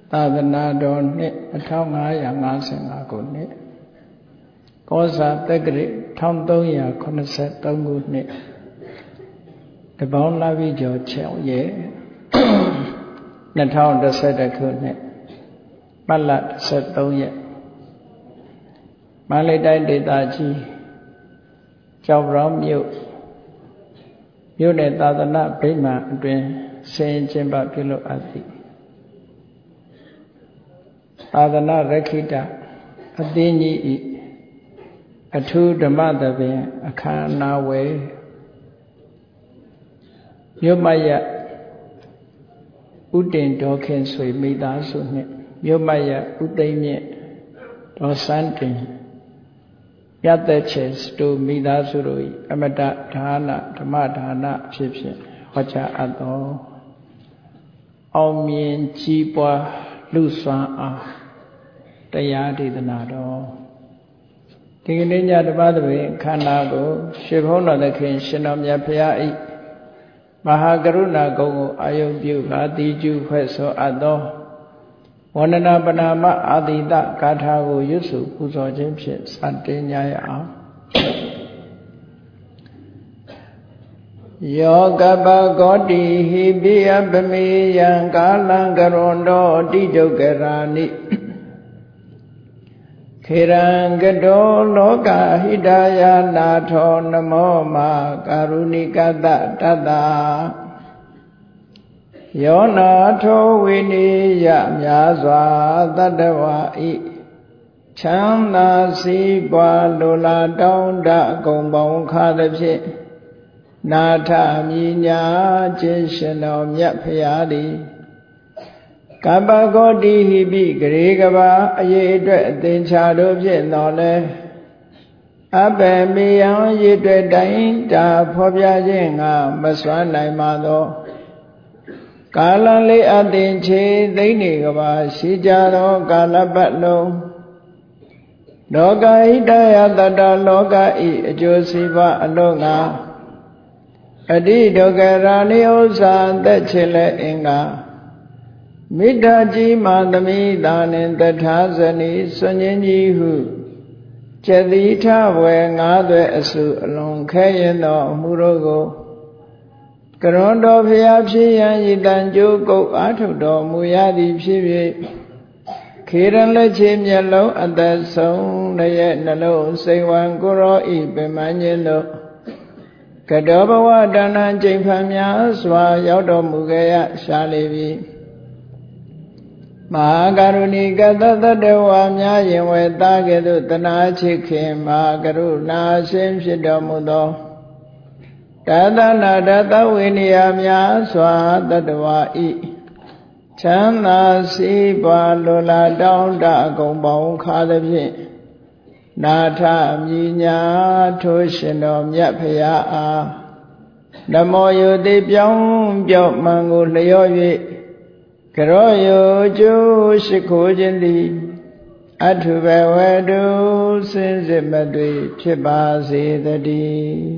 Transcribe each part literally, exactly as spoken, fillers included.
သာသနာတော်နှစ်một nghìn năm trăm năm mươiခုနှစ်ကောဇာတက္ကရာmột nghìn ba trăm၇၃ခုနှစ်တပေါင်းလပြည့်ကျော်၆ရက်၂၀၁၁ခုနှစ်ပတ်လ၁၃ရက်မန္တလေးတိုင်းဒေသကြီးကျောက်ပရောမြို့မြို့နယ်သာသနာဗိမာန်အတွင်ဆင်ကျင်းပပြုလုပ်အပ်သည်သာသနာရခိတအသင်းကြီးဤအထူးဓမ္မသဘင်အခမ်းအနားဝယ်မြို့မရဥတင်ဒေါခင်ဆွေမိသားစုနှင့်မြို့မရဥသိမ့်မြင့်ဒေါ်စန်းတင်ရသက်ချေစတူမိသားစုတို့၏အမတဒါနဓမ္မဒါနအဖြစ်ဖြင့်ဟောကြားအပ်သောအောင်မြင်ကြီးပွားလူစွမ်းအားတရားဒေသနာတော်ဒီကနေ့ညတပတ်တွင်ခန္ဓာကိုရွှေဘုန်းတော်သခင်ရှင်တော်မြတ်ဖရာ၏မဟာကရုဏာကုံကိုအာယုပြုကာတိကျုဖွဲ့ဆိုအပ်သောဝန္ဒနာပနာမအာတိတဂါထာကိုရွတ်ဆိုပူဇော်ခြင်းဖြင့်စတင်ကြရအောင်ယောကပကောတိဟိပိယပမေယံကာလံကရွန်တောတိဒုက္ခရာနိခေရံကတောလောကဟိတယနာထောနမောမာကာရုဏိကတတတ္တယောနာထောဝိနိယမြာစွာတတ္တဝါဤချမ်းသာစီးပွားလိုလားတောင်းတအကုန်ပေါင်းခါသည်ဖြင့်နာထမြညာခြင်းရှင်တော်မြတ်ဖရာသည်ကပ္ပဂောတိဟိပိဂရေကဘာအရေးအတွက်အသင်္ချာတို့ဖြင့်တော်လဲအဘယ်မေယံရေအတွက်တိုင်းတာဖော်ပြခြင်းငါမစွမ်းနိုင်ပါသောကာလလေးအသင်ချေသိမ့်နေကဘာရှိကြသောကာလပတ်လုံးလောကဟိတယတတလောကဤအကျိုးစီးပွားအလို့ငါအတိဒုက္ခရာနိဥ္စာသက်ချေလဲအင်္ဂါမိတ္တကြီးမာသမိသာနှင့်တထာဇနီစွန်ခြင်းကြီးဟုကျတိထဝေငါးသွဲအစုအလွန်ခဲရင်သောအမှုတို့ကိုကရွန်တော်ဖျားဖြစ်ရန်ဤတန်ကြိုးကုတ်အားထုတ်တော်မူရသည်ဖြစ်၍ခေရန်လက်ချေမျက်လုံးအသက်ဆုံးရဲ့နှလုံးစိတ်ဝံကိုရောဤပင်မခြင်းတို့ကတောဘဝတဏ္ဍကျိန်ဖန်များစွာရောက်တော်မူခဲ့ရရှာလေပြီမဟာကရုဏီကတတတဝါများရင်ဝေသားကဲ့သို့တနာချစ်ခင်မဟာကရုဏာရှင်ဖြစ်တော်မူသောတသနာတသဝိနည်းများစွာတတဝါဤချမ်းသာစီးပွားလိုလားတောင်းတအကုန်ပေါင်းခါသည်ဖြင့်နာထမြညာထိုးရှင်တော်မြတ်ဖရာအားနမောယုတိပြောင်းပြော့မှန်ကိုလျော့၍ကရောယောကျိုးရှိခိုးခြင်းသည်အထုဘဝတုစင်စစ်မသွေဖြစ်ပါစေတည်း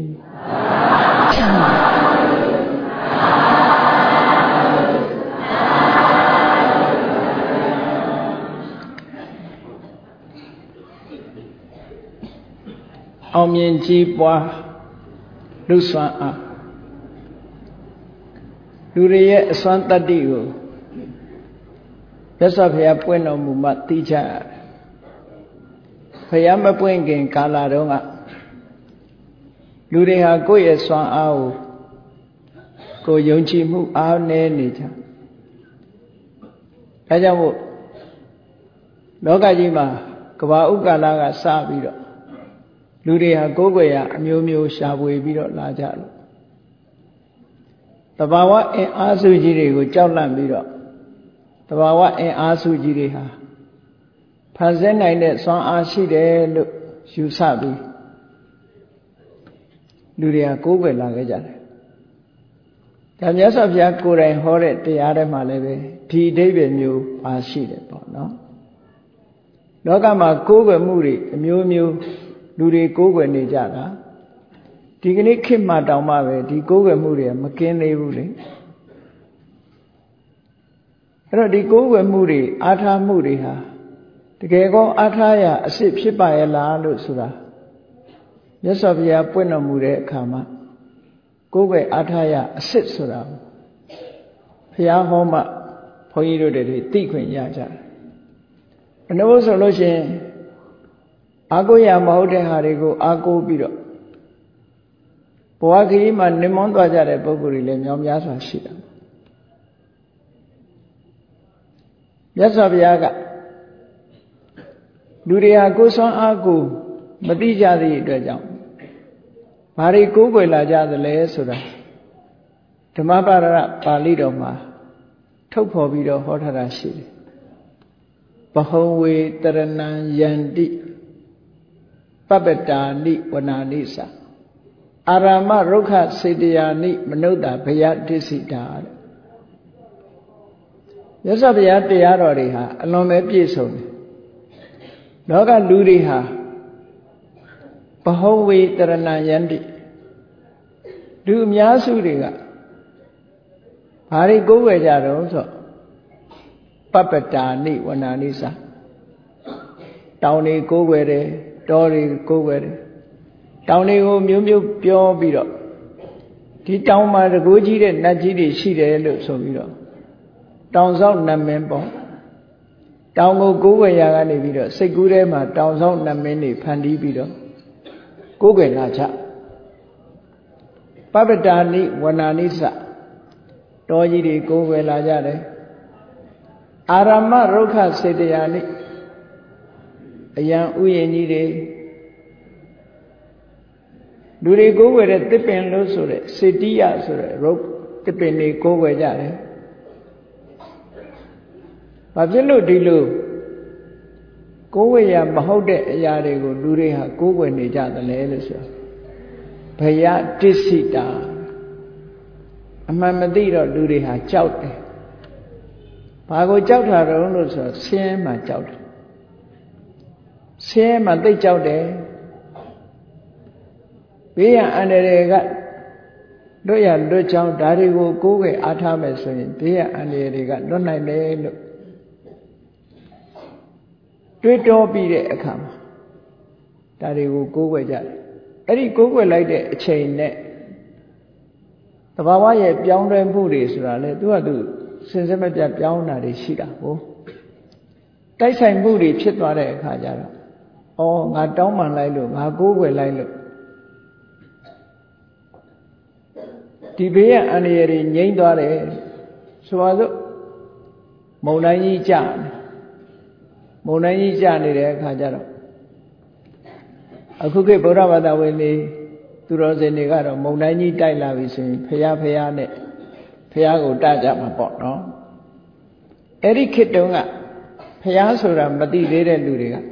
အောင်မြင်ကြီးပွားလူစွမ်းအားလူတွေရဲ့အစွမ်းတတ္တိကိုမြတ်စွာဘုရားပွင့်တော်မူမှသိကြရတယ်ဘုရားမပွင့်ခင်ကာလတုန်းကလူတွေဟာကိုယ့်ရဲ့စွမ်းအားကိုကိုယ်ယုံကြည်မှုအားနည်းနေကြဒါကြောင့်မို့လောကကြီးမှာကဘာဥကာလကစပြီးတော့လူတွေဟာကိုယ်ကိုယ်ရအမျိုးမျိုးရှာဖွေပြီးတော့လာကြလို့တဘာဝအင်အားစုကြီးတွေကိုကြောက်လန့်ပြီးတော့တဘာဝအင်အားစုကြီးတွေဟာဖန်ဆင်းနိုင်တဲ့စွမ်းအားရှိတယ်လို့ယူဆပြီးလူတွေဟာကိုယ်ွယ်လာခဲ့ကြတယ်ဒါမြတ်စွာဘုရားကိုယ်တိုင်ဟောတဲ့တရားထဲမှာလည်းပဲဒီအဓိပ္ပာယ်မျိုးပါရှိတယ်ပေါ့နော်လောကမှာကိုယ်ွယ်မှုတွေအမျိုးမျိုးလူတွေကိုယ်ွယ်နေကြတာဒီကနေ့ခေတ်မှာတောင်မှပဲဒီကိုယ်ွယ်မှုတွေမကင်းသေးဘူးလေအဲ့တော့ဒီကိုးကွယ်မှုတွေအားထားမှုတွေဟာတကယ်ကောအားထားရအစစ်ဖြစ်ပါရဲ့လားလို့ဆိုတာမြတ်စွာဘုရားပွင့်တော်မူတဲ့အခါမှာကိုးကွယ်အားထားရအစစ်ဆိုတာဘုရားဟောမှဘုန်းကြီးတို့တွေသိခွင့်ရကြတယ်ဘယ်လိုဆိုလို့ရှိရင်အာကိုရမဟုတ်တဲ့ဟာတွေကိုအာကိုပြီးတော့ဘဝခရီးမှာနိမွန်းသွားကြတဲ့ပုဂ္ဂိုလ်တွေလည်းမြောက်များစွာရှိတယ်မြတ်စွာဘုရားကလူတွေဟာကိုယ်ဆွမ်းအားကိုမသိကြသည့်အတွက်ကြောင့်ဘာတွေကိုးကွယ်လာကြသလဲဆိုတာဓမ္မပါဠိပါဠိတော်မှာထုတ်ဖော်ပြီးတော့ဟောထားတာရှိတယ်ဘဟုံဝေတရဏံယန္တိပပ္ပတာနိဝနာနိသအာရမရုက္ခစေတယာနိမနုဿဘယဒိစိတာတဲ့မြတ်စွာဘုရားတရားတော်တွေဟာအလွန်ပဲပြည့်စုံတယ်လောကလူတွေဟာဘဟုံဝေတရဏံယန္တိလူအများစုတွေကဘာတွေကိုးကွယ်ကြတော့ဆိုပပ္ပတာနိဝနာနိသတောင်တွေကိုးကွယ်တယ်တောတွေကိုးကွယ်တယ်တောင်တွေကိုမျိုးမျိုးပြောပြီးတော့ဒီတောင်မှာတကူကြီးတဲ့နတ်ကြီးတွေရှိတယ်လို့ဆိုပြီးတော့တောင်ဆောက်နတ်မင်းပေါ့တောင်ကိုကိုးကွယ်ရာကနေပြီးတော့စိတ်ကူးထဲမှာတောင်ဆောက်နတ်မင်းတွေဖန်တီးပြီးတော့ကိုးကွယ်လာကြပပ္ပတာနိဝနာနိသတောကြီးတွေကိုးကွယ်လာကြတယ်အာရမရုက္ခစေတယာနိအယံဥယျာဉ်ကြီးတွေလူတွေကိုးကွယ်တဲ့တစ်ပင်လို့ဆိုတဲ့စေတိယဆိုတဲ့ရုပ်တစ်ပင်တွေကိုးကွယ်ကြတယ်ဘာဖြစ်လို့ဒီလိုကိုးကွယ်ရမဟုတ်တဲ့အရာတွေကိုလူတွေဟာကိုးကွယ်နေကြသလဲလို့ဆိုဘယဒိစိတာအမှန်မသိတော့လူတွေဟာကြောက်တယ်ဘာကိုကြောက်တာတုံးလို့ဆိုဆင်းရဲမှကြောက်တယ်ဆင်းရဲမှသိကြောက်တယ်ဘေးရန်အန္တရာယ်ကလွတ်ရလွတ်ချောင်းဒါတွေကိုကိုးကွယ်အားထားမယ်ဆိုရင်ဘေးရန်အန္တရာယ်တွေကလွတ်နိုင်တယ်လို့တွေးတောပြီးတဲ့အခါမှာဒါတွေကိုကိုးကွယ်ကြတယ်အဲ့ဒီကိုးကွယ်လိုက်တဲ့အချိန်နဲ့သဘာဝရဲ့ပြောင်းလဲမှုတွေဆိုတာလေသူကသူစင်စစ်မပြတ်ပြောင်းတာတွေရှိတာဟုတ်တိုက်ဆိုင်မှုတွေဖြစ်သွားတဲ့အခါကျတော့ဩငါတောင်းပန်လိုက်လို့ငါကိုးကွယ်လိုက်လို့ဒီဘေးရန်အန္တရာယ်တွေငြိမ်းသွားတယ်ဆိုပါစို့မုန်တိုင်းကြီးကြမုန်တိုင်းကြီးကြနေတဲ့အခါကျတော့အခုခေတ်ဗုဒ္ဓဘာသာဝင်တွေသူတော်စင်တွေကတော့မုန်တိုင်းကြီးတိုက်လာပြီဆိုရင်ဖျားဖျားနဲ့ဖျားကိုတကြမှာပေါ့နော်အဲ့ဒီခေတ်တုန်းကဖျားဆိုတာမသိသေးတဲ့လူတွေက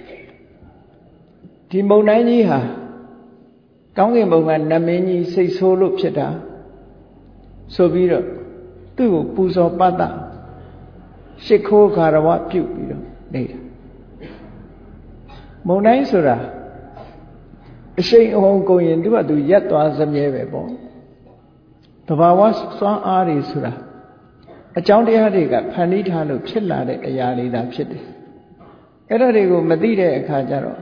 ဒီမုန်တိုင်းကြီးဟာကောင်းကင်ဘုံကနမင်းကြီးစိတ်ဆိုးလို့ဖြစ်တာဆိုပြီးတော့သူ့ကိုပူဇော်ပတ္တရှ िख ိုးခါရဝပြုတ်ပြီးတော့နေတာမုန်တိုင်းဆိုတာအရှိန်အဟုန်ကုန်ရင်သူကသူရက်သွားစမြဲပဲပေါ့တဘာဝစွမ်းအားတွေဆိုတာအကြောင်းတရားတွေကဖန်တီးထားလို့ဖြစ်လာတဲ့အရာတွေသာဖြစ်တယ်အဲ့ဒါတွေကိုမသိတဲ့အခါကျတော့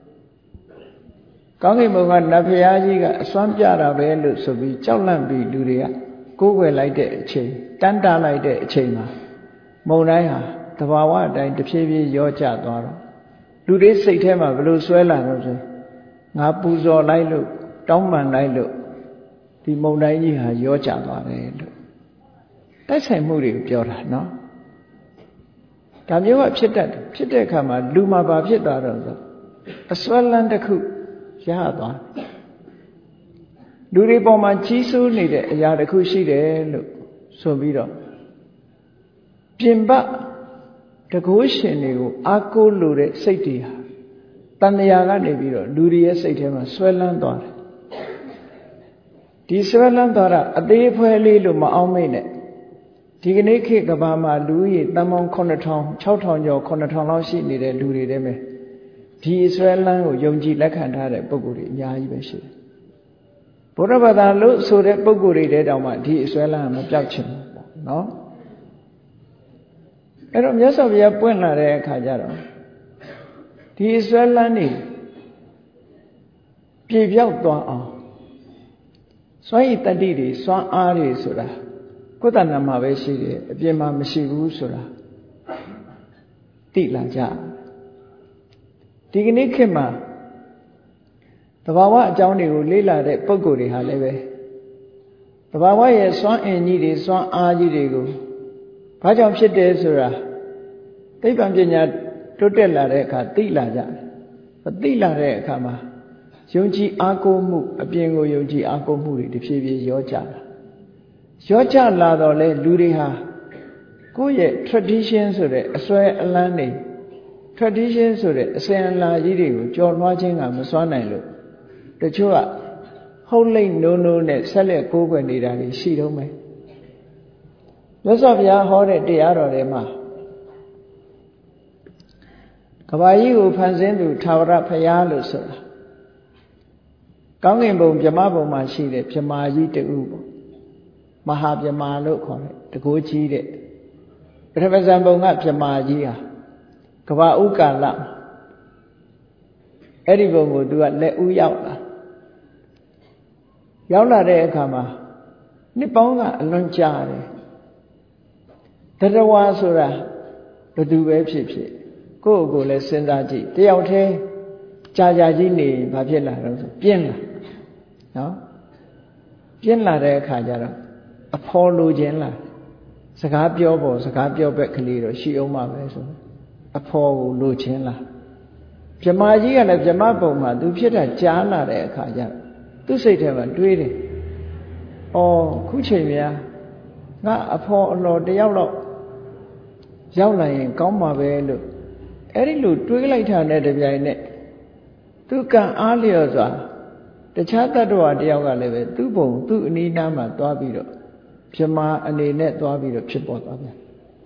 ကောင်းကင်ဘုံကနတ်ဖျားကြီးကအစွမ်းပြတာပဲလို့ဆိုပြီးကြောက်လန့်ပြီးလူတွေကကိုးကွယ်လိုက်တဲ့အချိန်တန်းတားလိုက်တဲ့အချိန်မှာမုန်တိုင်းဟာတဘာဝအတိုင်းတဖြည်းဖြည်းရောကျသွားတော့လူတွေစိတ်ထဲမှာဘယ်လိုဆွဲလာတော့ဆိုငါပူဇော်လိုက်လို့တောင်းပန်လိုက်လို့ဒီမုန်တိုင်းကြီးဟာရောကျသွားတယ်လို့တိုက်ဆိုင်မှုတွေကိုပြောတာနော်ဒါမျိုးကဖြစ်တတ်တယ်ဖြစ်တဲ့အခါမှာလူမှာဘာဖြစ်သွားတော့ဆိုအစွဲလန်းတစ်ခုရသွားလူတွေပေါ်မှာကြီးစိုးနေတဲ့အရာတစ်ခုရှိတယ်လို့ဆိုပြီးတော့ပြင်ပတကုရှင်တွေကိုအာကိုးလို့တဲ့စိတ်တွေဟာတဏှာကနေပြီးတော့လူတွေရဲ့စိတ်ထဲမှာဆွဲလန်းသွားတယ်ဒီဆွဲလန်းသွားတာအသေးအဖွဲလေးလို့မအောင်မိနဲ့ဒီကနေ့ခေတ်ကဘာမှာလူကြီးတန်ပေါင်းခုနှစ်ထောင်ခြောက်ထောင်ကျော်ခုနှစ်ထောင်လောက်ရှိနေတဲ့လူတွေတည်းပဲဒီဆွဲလန်းကိုယုံကြည်လက်ခံထားတဲ့ပုဂ္ဂိုလ်တွေအများကြီးပဲရှိတယ်ဘုရားဘာသာလို့ဆိုတဲ့ပုဂ္ဂိုလ်တွေတဲတောင်မှဒီဆွဲလန်းကမပြောက်ချင်ဘူးပေါ့နော်အဲ့တော့မြတ်စွာဘုရားပွင့်လာတဲ့အခါကျတော့ဒီဆွဲလန်းနေပြေပြောက်သွားအောင်စွမ်းရည်တတ္တိတွေစွမ်းအားတွေဆိုတာကိုယ်တဏ္ဍာမှာပဲရှိတယ်အပြင်မှာမရှိဘူးဆိုတာသိလာကြဒီကနေ့ခေတ်မှာသဘာဝအကြောင်းတွေကိုလေ့လာတဲ့ပုဂ္ဂိုလ်တွေဟာလည်းပဲသဘာဝရဲ့စွမ်းအင်ကြီးတွေစွမ်းအားကြီးတွေကိုဘာကြောင့်ဖြစ်တယ်ဆိုတာသိပ္ပံပညာတိုးတက်လာတဲ့အခါသိလာကြတယ်သိလာတဲ့အခါမှာယုံကြည်အားကိုးမှုအပြင်ကိုယုံကြည်အားကိုးမှုတွေတဖြည်းဖြည်းရောကြလာရောကြလာတော့လေလူတွေဟာကိုယ့်ရဲ့ tradition ဆိုတဲ့အစွဲအလန်းတွေ tradition ဆိုတဲ့အစဉ်အလာကြီးတွေကိုကြော်လွှားခြင်းကမစွမ်းနိုင်လို့တချို့ကဟုတ်လိမ့်နိုးနိုးနဲ့ဆက်လက်ကိုးကွယ်နေတာတွေရှိတော့မယ်မြတ်စွာဘုရားဟောတဲ့တရားတော်တွေမှာကဘာကြီးကိုဖန်ဆင်းသူထာဝရဘုရားလို့ဆိုတာကောင်းကင်ဘုံဗြဟ္မဘုံမှာရှိတဲ့ဗြဟ္မာကြီးတူပေါ့မဟာဗြဟ္မာလို့ခေါ်တယ်တကိုးကြီးတဲ့ပထမဇန်ဘုံကဗြဟ္မာကြီးဟာကဘာဥကာလအဲ့ဒီဘုံကိုသူကလက်ဥရောက်လာရောက်လာတဲ့အခါမှာနှစ်ပေါင်းကအလွန်ကြာတယ်တရဝါဆိုတာဘယ်သူပဲဖြစ်ဖြစ်ကိုယ့်ကိုယ်လည်းစဉ်းစားကြည့်တယောက်တည်းကြာကြာကြီးနေဘာဖြစ်လာတော့ဆိုပြင်းလာနော်ပြင်းလာတဲ့အခါကျတော့အဖော်လိုခြင်းလားစကားပြောဖို့စကားပြောဘက်ကလေးတော့ရှိအောင်ပါပဲဆိုအဖော်ကိုလိုခြင်းလားဗြဟ္မာကြီးကလည်းဗြဟ္မဘုံမှာသူဖြစ်တာကြားလာတဲ့အခါကျတော့သူ့စိတ်ထဲမှာတွေးတယ်။အော်ခုချိန်များငါအဖော်အလော်တယောက်တော့ရောက်လာရင်ကောင်းမှာပဲလို့အဲ့ဒီလိုတွေးလိုက်တာနဲ့တပြိုင်နက်သူကံအားလျော်စွာတခြားတ attva တယောက်ကလည်းပဲသူ့ဘုံသူ့အနီးနားမှာသွားပြီးတော့ဗြဟ္မာအနေနဲ့သွားပြီးတော့ဖြစ်ပေါ်သွားပြန်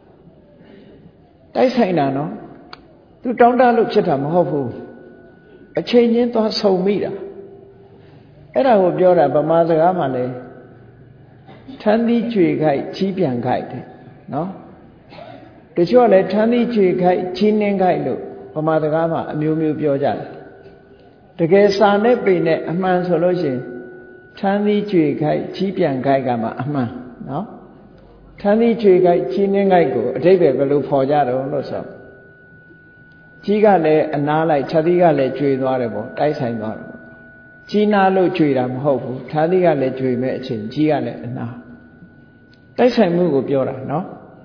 တိုက်ဆိုင်တာနော်သူတောင်းတလို့ဖြစ်တာမဟုတ်ဘူးအချိန်ချင်းသွားဆုံမိတာအဲ့ဒါကိုပြောတာဗမာစကားမှာလေထမ်းသီးကြွေခိုက်ကြီးပြန်ခိုက်တယ်နော်တချို့ကလည်းထမ်းသီးကြွေခိုက်ကြီးနှင်းခိုက်လို့ဗမာစကားမှာအမျိုးမျိုးပြောကြတယ်တကယ်စာနဲ့ပေနဲ့အမှန်ဆိုလို့ရှိရင်ထမ်းသီးကြွေခိုက်ကြီးပြန်ခိုက်ကမှအမှန်နော်ထမ်းသီးကြွေခိုက်ကြီးနှင်းခိုက်ကိုအဓိပ္ပာယ်ဘယ်လိုဖော်ကြတော့လို့ဆိုကြီးကလည်းအနားလိုက်ခြာသီးကလည်းကြွေသွားတယ်ပေါ့တိုက်ဆိုင်သွားတယ်ကြီးနာလို့ကြွေတာမဟုတ်ဘူးခြာသီးကလည်းကြွေမဲ့အချိန်ကြီးကလည်းအနားတိုက်ဆိုင်မှုကိုပြောတာနော်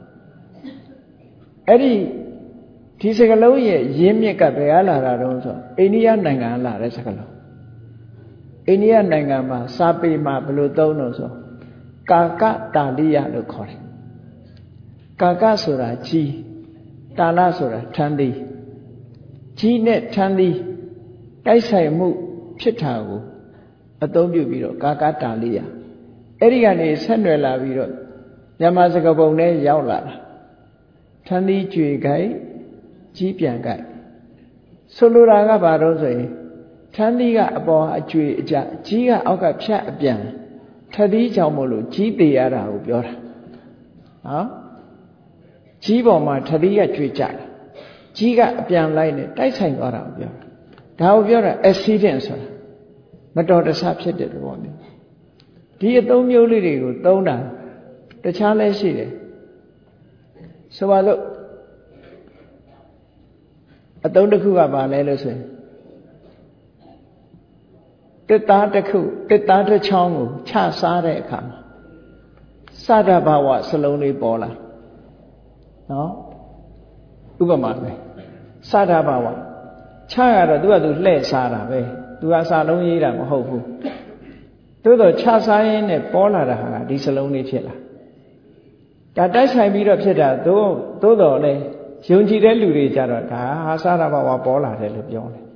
အဲ့ဒီဒီစကလုံးရဲ့ရင်းမြစ်ကဘယ်ကလာတာတော့ဆိုအိန္ဒိယနိုင်ငံကလာတဲ့စကလုံးအိန္ဒိယနိုင်ငံမှာစာပေမှာဘယ်လိုသုံးလို့ဆိုကာကတာလိယလို့ခေါ်တယ်ကာကဆိုတာကြီးတာလဆိုတာထမ်းသီးကြီးနဲ့ထမ်းသီးတိုက်ဆိုင်မှုဖြစ်တာကိုအသုံးပြုပြီးတော့ကာကတာလိယအဲ့ဒီကနေဆက်နွယ်လာပြီးတော့မြန်မာစကားပုံနဲ့ရောက်လာတာထမ်းသီးကြွေခိုက်ကြီးပြန်ခိုက်ဆိုလိုတာကဘာတော့ဆိုရင်ထမ်းသီးကအပေါ်အကြွေအကြကြီးကအောက်ကဖြတ်အပြန်ထသီးကြောင့်မို့လို့ကြီးသေးရတာကိုပြောတာနော်ကြီးပေါ်မှာထသီးကကြွေကြတာကြီးကအပြန်လိုက်နဲ့တိုက်ဆိုင်သွားတာကိုပြောတာဒါကိုပြောတာ accident ဆိုတာမတော်တဆဖြစ်တဲ့သဘောမျိုးဒီအသုံးမျိုးလေးတွေကိုသုံးတာတခြားလဲရှိတယ်ဆိုပါစို့အသုံးတစ်ခုကဘာလဲလို့ဆိုရင်တစ်သားတစ်ခုတစ်သားတစ်ချောင်းကိုချစားတဲ့အခါမှာစဒဘာဝစလုံးလေးပေါ်လာနော်ဥပမာပဲစဒဘာဝချရတော့သူကသူလှဲ့စားတာပဲသူကစာလုံးရေးတာမဟုတ်ဘူးသို့တော့ချစားရင်းနဲ့ပေါ်လာတာဟာဒီစလုံးလေးဖြစ်လာဒါတိုက်ဆိုင်ပြီးတော့ဖြစ်တာသို့သို့တော်လဲယုံကြည်တဲ့လူတွေကြတော့ဒါဟာစဒဘာဝပေါ်လာတယ်လို့ပြောတယ်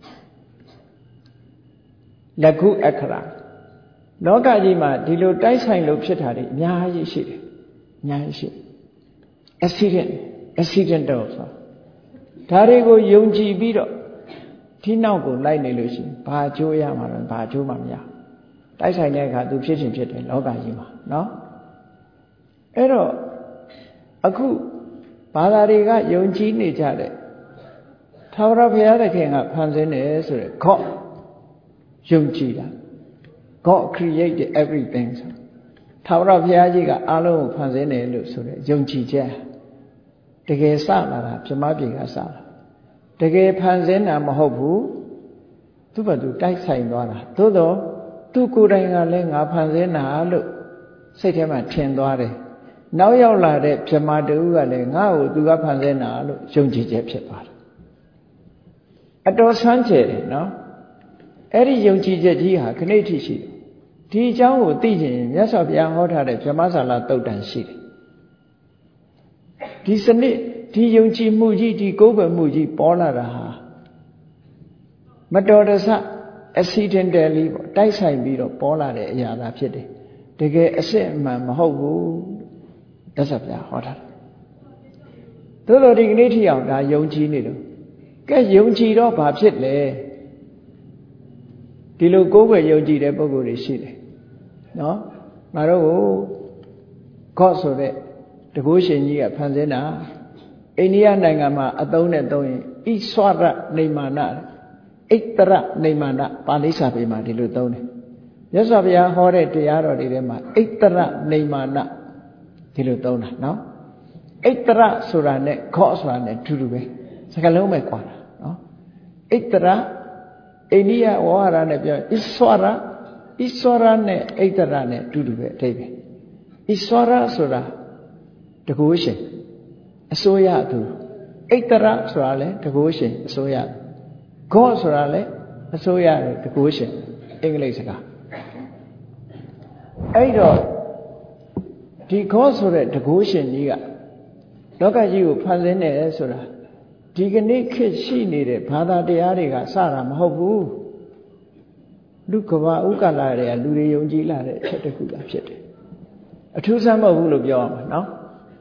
လကုအခရာလောကကြီးမှာဒီလိုတိုက်ဆိုင်လို့ဖြစ်တာတွေအများကြီးရှိတယ်အများကြီးရှိ accident accidental ဆိုဒါတွေကိုယုံကြည်ပြီးတော့ဒီနောက်ကိုလိုက်နေလို့ရှိရင်ဘာအကျိုးရမှာလဲဘာအကျိုးမှမရတိုက်ဆိုင်တဲ့အခါသူဖြစ်ချင်းဖြစ်တယ်လောကကြီးမှာနော်အဲ့တော့အခုဘာသာတွေကယုံကြည်နေကြတဲ့ထာဝရဘုရားသခင်ကဖန်ဆင်းတယ်ဆိုရယ် God ယုံကြည်တာ God created everything ဆိုထာဝရဘုရားကြီးကအလုံးကိုဖန်ဆင်းတယ်လို့ဆိုရယ်ယုံကြည်ချက်တကယ်စလာတာပြမပြေကစလာတကယ်ဖန်ဆင်းတာမဟုတ်ဘူးသူ့ဘာသူတိုက်ဆိုင်သွားတာသို့တော့သူကိုယ်တိုင်ကလည်းငါဖန်ဆင်းတာလို့စိတ်ထဲမှာထင်သွားတယ်နောက်ရောက်လာတဲ့ပြမတူကလည်းငါ့ကိုသူကဖန်ဆင်းတာလို့ယုံကြည်ချက်ဖြစ်သွားတယ်အတော်ဆန်းကျယ်တယ်နော်အဲ့ဒီယုံကြည်ချက်ကြီးဟာခဏိထိရှိတယ်ဒီအကြောင်းကိုသိချင်မြတ်စွာဘုရားဟောထားတဲ့ဗြဟ္မစာလသုတ်တန်ရှိတယ်ဒီစနစ်ဒီယုံကြည်မှုကြီးဒီကိုးကွယ်မှုကြီးပေါ်လာတာဟာမတော်တဆ accidentally ပေါ့တိုက်ဆိုင်ပြီးတော့ပေါ်လာတဲ့အရာသာဖြစ်တယ်တကယ်အစစ်အမှန်မဟုတ်ဘူးမြတ်စွာဘုရားဟောထားတယ်သို့တော်ဒီကနေ့ထိအောင်ဒါယုံကြည်နေတော့ကဲယုံကြည်တော့ဘာဖြစ်လဲဒီလိုကိုးကွယ်ယုံကြည်တဲ့ပုဂ္ဂိုလ်တွေရှိတယ်နော်ငါတို့ကိုခေါ့ဆိုတဲ့တကုရှင်ကြီးကဖန်ဆင်းတာအိန္ဒိယနိုင်ငံမှာအသုံးနဲ့သုံးရင်ဣဆွရနေမာနဣတရနေမာနပါဠိစာပေမှာဒီလိုသုံးတယ်မြတ်စွာဘုရားဟောတဲ့တရားတော်တွေထဲမှာဣတရနေမာနဒီလိုသုံးတာနော်ဣတရဆိုတာနဲ့ခေါ့ဆိုတာနဲ့တူတူပဲစကားလုံးပဲကွာတာနော်ဣတရအိန္ဒိယဝါဟာရနဲ့ပြောဣဆွရဣဆွရနဲ့ဣတရနဲ့တူတူပဲအဓိပ္ပာယ်ဣဆွရဆိုတာတကုရှင်အစိုးရသူဣတရဆိုတာလဲတကုရှင်အစိုးရဂေါဆိုတာလဲအစိုးရတကုရှင်အင်္ဂလိပ်စကားအဲ့တော့ဒီဂေါဆိုတဲ့တကုရှင်ကြီးကလောကကြီးကိုဖန်ဆင်းတယ်ဆိုတာဒီကနေ့ခေတ်ရှိနေတဲ့ဘာသာတရားတွေကစတာမဟုတ်ဘူးလူကဘာဥက္ကလာတွေကလူတွေယုံကြည်လာတဲ့အချက်တစ်ခုသာဖြစ်တယ်အထူးဆန်းမဟုတ်ဘူးလို့ပြောရမှာနော်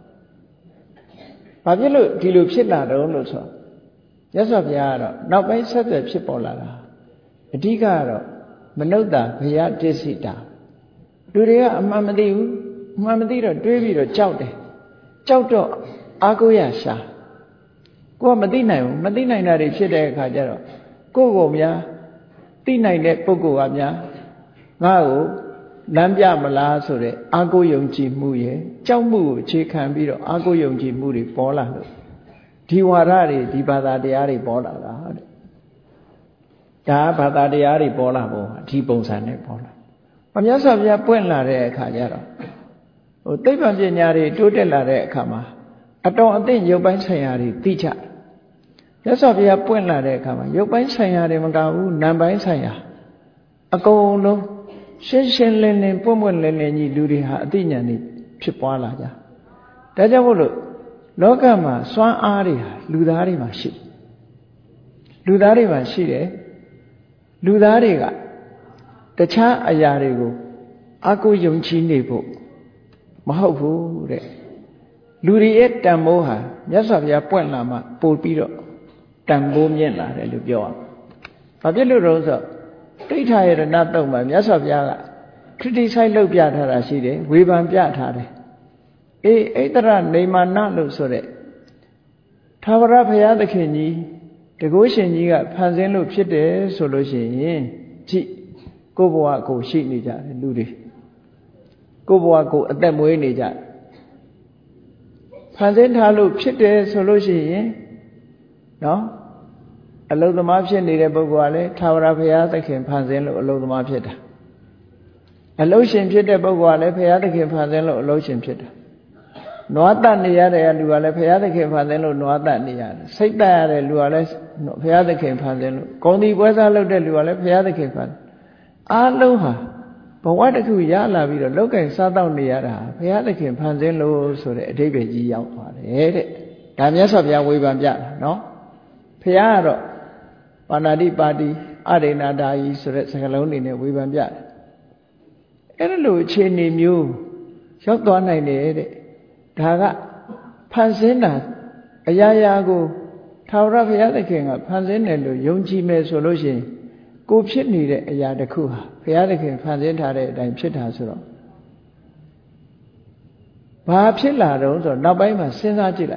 ဘာဖြစ်လို့ဒီလိုဖြစ်လာတော့လို့ဆိုမြတ်စွာဘုရားကတော့နောက်ပိုင်းဆက်သွယ်ဖြစ်ပေါ်လာတာအဓိကကတော့မနုဿာဘယတစ္ဆိတာလူတွေကအမှန်မသိဘူးအမှန်မသိတော့တွေးပြီးတော့ကြောက်တယ်ကြောက်တော့အာကိုရရှာကိုကမသိနိုင်ဘူးမသိနိုင်တာတွေဖြစ်တဲ့အခါကျတော့ကိုယ့်ကိုများသိနိုင်တဲ့ပုဂ္ဂိုလ်ကများငါ့ကိုလမ်းပြမလားဆိုတဲ့အာကိုယုံကြည်မှုရဲ့ကြောက်မှုကိုအခြေခံပြီးတော့အာကိုယုံကြည်မှုတွေပေါ်လာလို့ဒီဝါဒတွေဒီဘာသာတရားတွေပေါ်လာတာတဲ့ဒါဘာသာတရားတွေပေါ်လာပုံဒီပုံစံနဲ့ပေါ်လာမမြတ်စွာဘုရားပွင့်လာတဲ့အခါကျတော့ဟိုသိပ္ပံပညာတွေတိုးတက်လာတဲ့အခါမှာအတော်အသင့်ရုပ်ပိုင်းဆိုင်ရာတွေသိကြမြတ်စွာဘုရားပွင့်လာတဲ့အခါမှာရုပ်ပိုင်းဆိုင်ရာတွေမကဘူးနာမ်ပိုင်းဆိုင်ရာအကုန်လုံးရှင်းရှင်းလင်းလင်းပွင့်ပွင့်လင်းလင်းကြီးလူတွေဟာအသိဉာဏ်တွေဖြစ်ပွားလာကြဒါကြောင့်မို့လို့လောကမှာစွမ်းအားတွေဟာလူသားတွေမှာရှိလူသားတွေမှာရှိတယ်လူသားတွေကတခြားအရာတွေကိုအကုယုံကြည်နေဖို့မဟုတ်ဘူးတဲ့လူတွေရဲ့တန်ဖိုးဟာမြတ်စွာဘုရားပွင့်လာမှပို့ပြီးတော့တန်ဖိုးမြင့်လာတယ်လို့ပြောအောင်။ဘာဖြစ်လို့လဲဆိုတော့တိဋ္ဌာယရဏတုံမှာမြတ်စွာဘုရားကခရစ်တိဆိုင်လုပ်ပြထားတာရှိတယ်ဝေဖန်ပြထားတယ်။အေးဣတရနေမာနလို့ဆိုတဲ့ထာဝရဘုရားသခင်ကြီးတကုရှင်ကြီးကဖန်ဆင်းလို့ဖြစ်တယ်ဆိုလို့ရှိရင်ကြည့်ကိုယ့်ဘဝကိုရှိနေကြတယ်လူတွေကိုယ့်ဘဝကိုအသက်မွေးနေကြတယ်ဖန်ဆင်းထားလို့ဖြစ်တယ်ဆိုလို့ရှိရင်နော်အလုသမားဖြစ်နေတဲ့ပုဂ္ဂိုလ်ကလည်းထာဝရဘုရားသခင်ဖန်ဆင်းလို့အလုသမားဖြစ်တာအလုရှင်ဖြစ်တဲ့ပုဂ္ဂိုလ်ကလည်းဘုရားသခင်ဖန်ဆင်းလို့အလုရှင်ဖြစ်တာနွားတတ်နေရတဲ့လူကလည်းဘုရားသခင်ဖန်ဆင်းလို့နွားတတ်နေရတယ်စိတ်တတ်ရတဲ့လူကလည်းဘုရားသခင်ဖန်ဆင်းလို့ဂုဏ်ဒီပွဲစားလုပ်တဲ့လူကလည်းဘုရားသခင်ဖန်အားလုံးဟာဘဝတစ်ခုရလာပြီးတော့လောက်ကင်စားတော့နေရတာဘုရားသခင်ဖန်ဆင်းလို့ဆိုတဲ့အဓိပ္ပာယ်ကြီးရောက်သွားတယ်တဲ့ဒါမြတ်စွာဘုရားဝေဖန်ပြတာနော်ဘုရားကတော့ပါဏာတိပါတိအရိဏဒါယီဆိုတဲ့စကားလုံးတွေနဲ့ဝေဖန်ပြတယ်အဲ့ဒါလိုအခြေအနေမျိုးရောက်သွားနိုင်တယ်တဲ့ဒါကဖန်ဆင်းတာအရာရာကိုထာဝရဘုရားသခင်ကဖန်ဆင်းတယ်လို့ယုံကြည်မယ်ဆိုလို့ရှိရင်ကိုဖြစ်နေတဲ့အရာတစ်ခုဟာဘုရားသခင်ဖန်ဆင်းထားတဲ့အတိုင်းဖြစ်တာဆိုတော့ဘာဖြစ်လာတော့ဆိုတော့နောက်ပိုင်းမှာစဉ်းစားကြည့်လိုက်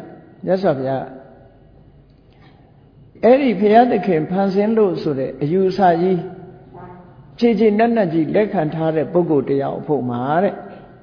မြတ်စွာဘုရားအဲ့ဒီဘုရားသခင်ဖန်ဆင်းလို့ဆိုတဲ့အယူအဆကြီးခြေခြေနက်နက်ကြီးလက်ခံထားတဲ့ပုဂ္ဂိုလ်တရားအဖို့မှာတဲ့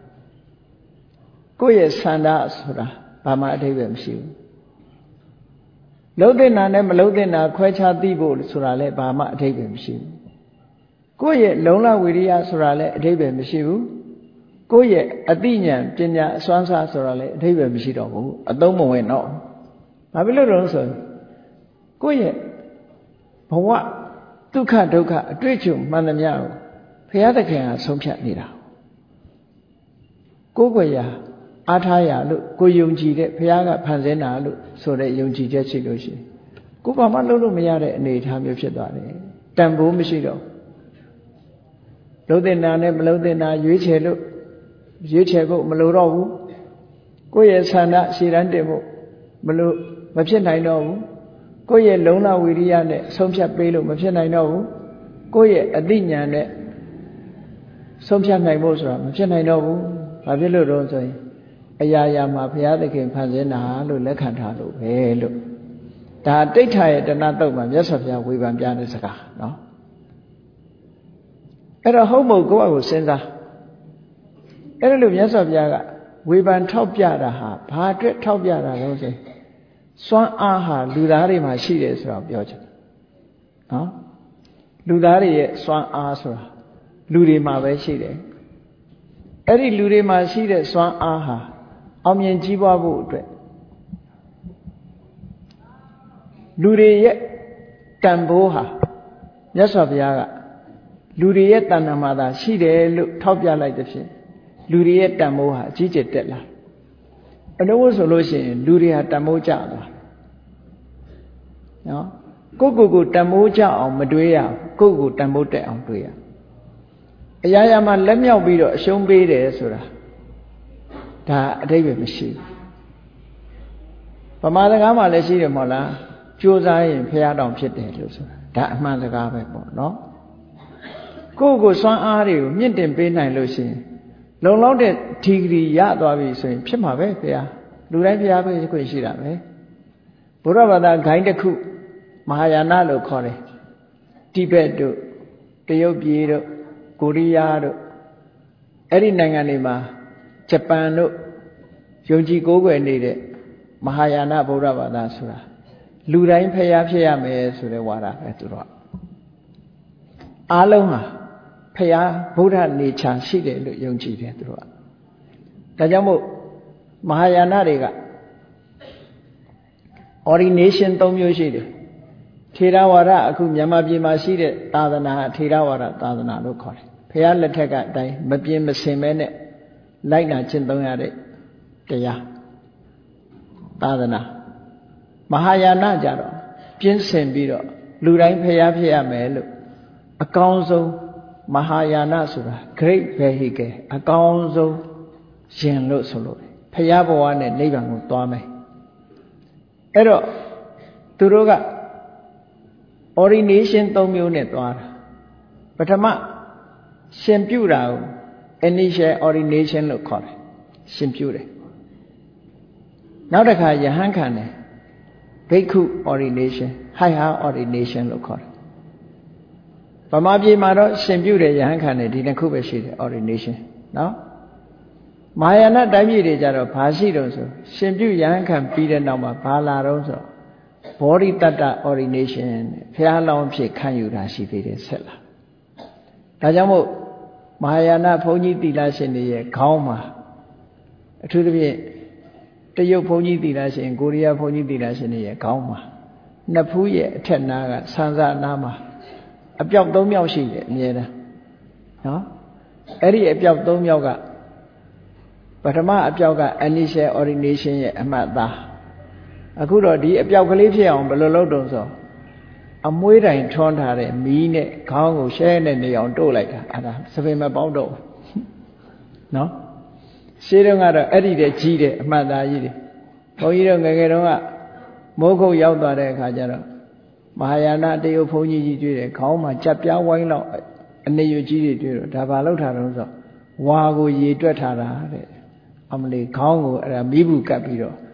ကိုယ့်ရဲ့ဆန္ဒဆိုတာဘာမှအဓိပ္ပာယ်မရှိဘူးလုံးတဲ့နာနဲ့မလုံးတဲ့နာခွဲခြားသိဖို့ဆိုတာလည်းဘာမှအဓိပ္ပာယ်မရှိဘူးကိုယ့်ရဲ့လုံလဝိရိယဆိုတာလည်းအဓိပ္ပာယ်မရှိဘူးကိုယ့်ရဲ့အသိဉာဏ်ပညာအစွမ်းစားဆိုတာလည်းအဓိပ္ပာယ်မရှိတော့ဘူးအသုံးမဝင်တော့ဘာဖြစ်လို့လဲဆိုရင်ကိုယ့်ရဲ့ဘဝဒုက္ခဒုက္ခအတွေ့အကြုံမှန်သမျှကိုဘုရားသခင်ကဆုံးဖြတ်နေတာကိုယ်ကိုယ်ရာအားထားရလို့ကိုယုံကြည်တဲ့ဘုရားကဖန်ဆင်းတာလို့ဆိုတဲ့ယုံကြည်ချက်ရှိလို့ရှိရင်ကိုဘာမှလုပ်လို့မရတဲ့အနေအထားမျိုးဖြစ်သွားတယ်တန်ဖိုးမရှိတော့လုံးတဲ့နာနဲ့မလုံးတဲ့နာရွေးချယ်လို့ရွေးချယ်ဖို့မလိုတော့ဘူးကိုယ့်ရဲ့ဆန္ဒရှည်တန်းတင်ဖို့မလိုမဖြစ်နိုင်တော့ဘူးကိုယ့်ရဲ့လုံလဝိရိယနဲ့ဆုံးဖြတ်ပေးလို့မဖြစ်နိုင်တော့ဘူးကိုယ့်ရဲ့အသိဉာဏ်နဲ့ဆုံးဖြတ်နိုင်ဖို့ဆိုတာမဖြစ်နိုင်တော့ဘူးဘာဖြစ်လို့တော့ဆိုရင်အရာရာမှာဘုရားသခင်ဖန်ဆင်းတာလို့လက်ခံထားလို့ပဲလို့ဒါတိဋ္ဌာရဲ့တဏှတုတ်မှာမြတ်စွာဘုရားဝေဖန်ပြတဲ့စကားနော်အဲ့တော့ဟုတ်မဟုတ်ကိုယ့်အကိုစဉ်းစားအဲ့ဒါလို့မြတ်စွာဘုရားကဝေဖန်ထောက်ပြတာဟာဘာအတွက်ထောက်ပြတာလဲဆိုရင်စွမ်းအားဟာလူသားတွေမှာရှိတယ်ဆိုတာပြောချင်တယ်နော်လူသားတွေရဲ့စွမ်းအားဆိုတာလူတွေမှာပဲရှိတယ်အဲ့ဒီလူတွေမှာရှိတဲ့စွမ်းအားဟာအောင်မြင်ကြီးပွားဖို့အတွက်လူတွေရဲ့တန်ဖိုးဟာမြတ်စွာဘုရားကလူတွေရဲ့တဏ္ဍာမှာသာရှိတယ်လို့ထောက်ပြလိုက်တဲ့ဖြင့်လူတွေရဲ့တန်ဖိုးဟာအကြီးကျယ်တက်လာအလို့ဆိုလို့ရှိရင်လူတွေဟာတန်ဖိုးကျသွားနော်ကိုယ့်ကိုယ်ကိုတန်ဖိုးကျအောင်မတွေးရကိုယ့်ကိုယ်တန်ဖိုးတက်အောင်တွေးရအရာရာမှာလက်မြောက်ပြီးတော့အရှုံးပေးတယ်ဆိုတာဒါအဓိပ္ပာယ်မရှိဘူးဗမာစကားမှာလည်းရှိတယ်မဟုတ်လားကြိုးစားရင်ဖျားတောင်ဖြစ်တယ်လို့ဆိုတာဒါအမှန်စကားပဲပေါ့နော်ကိုယ့်ကိုစွမ်းအားတွေကိုမြင့်တင်ပေးနိုင်လို့ရှိရင်လုံလောက်တဲ့ဒီဂရီရသွားပြီဆိုရင်ဖြစ်မှာပဲဖျားလူတိုင်းဖျားပဲခွင့်ရှိတာပဲဘုရားဘာသာဂိုင်းတစ်ခုမဟာယာနလို့ခေါ်တယ်တိဘက်တို့တရုတ်ပြည်တို့ကိုရီးယားတို့အဲ့ဒီနိုင်ငံတွေမှာဂျပန်တို့ယုံကြည်ကိုးကွယ်နေတဲ့မဟာယာနဗုဒ္ဓဘာသာဆိုတာလူတိုင်းဖျားဖြစ်ရမယ်ဆိုတဲ့ဝါဒပဲသူတို့အားလုံးဟာဖျားဗုဒ္ဓနေချာရှိတယ်လို့ယုံကြည်တယ်သူတို့ကဒါကြောင့်မို့မဟာယာနတွေက ordination သုံးမျိုးရှိတယ်ထေရဝါဒအခုမြန်မာပြည်မှာရှိတဲ့သာသနာထေရဝါဒသာသနာလို့ခေါ်တယ်ဖျားလက်ထက်ကအတိုင်းမပြင်းမစင်မဲနဲ့လိုက်နာကျင့်သုံးရတဲ့တရားသာသနာမဟာယာနကြတော့ပြင်းစင်ပြီးတော့လူတိုင်းဖျားဖြစ်ရမယ်လို့အကောင်းဆုံးမဟာယာနဆိုတာ great vehicle အကောင်းဆုံးယင်လို့ဆိုလို့ဖျားဘဝနဲ့နိဗ္ဗာန်ကိုသွားမယ်အဲ့တော့သူတို့က ordination သုံးမျိုးနဲ့သွားတာပထမရှင်ပြုတာကို initial ordination လို့ခေါ်တယ်ရှင်ပြုတယ်နောက်တစ်ခါယဟန်ခံတယ်ဘိက္ခု ordination higher ordination လို့ခေါ်တယ်ဗမာပြည်မှာတော့ရှင်ပြုတယ်ယဟန်ခံတယ်ဒီနှစ်ခုပဲရှိတယ် ordination နော်မဟာယာနတိုင်းပြည်တွေကြတော့ဘာရှိတော့ဆိုရှင်ပြုယဟန်ခံပြီးတဲ့နောက်မှာဘာလာတော့ဆိုဘောဓိတတ္တ ordination ဖျားလောင်းဖြစ်ခံယူတာရှိသေးတယ်ဆက်လာဒါကြောင့်မို့မဟာယာနဘုန်းကြီးသီလရှင်တွေရဲ့ခေါင်းမှာအထူးသဖြင့်တရုတ်ဘုန်းကြီးသီလရှင်ကိုရီးယားဘုန်းကြီးသီလရှင်တွေရဲ့ခေါင်းမှာနှစ်ဖူးရဲ့အထက်နားကဆန်းစားနားမှာအပြောက်သုံးမြောက်ရှိတယ်အမြဲတမ်းနော်အဲ့ဒီအပြောက်သုံးမြောက်ကပထမအပြောက်က initial ordination ရဲ့အမှတ်သားအခုတော့ဒီအပြောက်ကလေးဖြစ်အောင်ဘယ်လိုလုပ်တုံးဆိုအမွှေးတိုင်ထွန်းထားတဲ့မီးနဲ့ခေါင်းကိုရှဲနဲ့နေအောင်တို့လိုက်တာအဲ့ဒါစပင်မပေါက်တော့ဘူးနော်ရှင်းတော့ကတော့အဲ့ဒီတည်းကြီးတယ်အမှတ်သားကြီးတယ်ဘုန်းကြီးတို့ငယ်ငယ်တုန်းကမိုးခုတ်ရောက်သွားတဲ့အခါကျတော့မဟာယာနတရုတ်ဘုန်းကြီးကြီးတွေ့တယ်ခေါင်းမှာကြက်ပြားဝိုင်းလောက်အနေရွကြီးတွေတွေ့တော့ဒါဘာလောက်ထားတော့ဆိုဝါကိုရေတွက်ထားတာတဲ့အမလေးခေါင်းကိုအဲ့ဒါမီးဘူးကပ်ပြီးတော့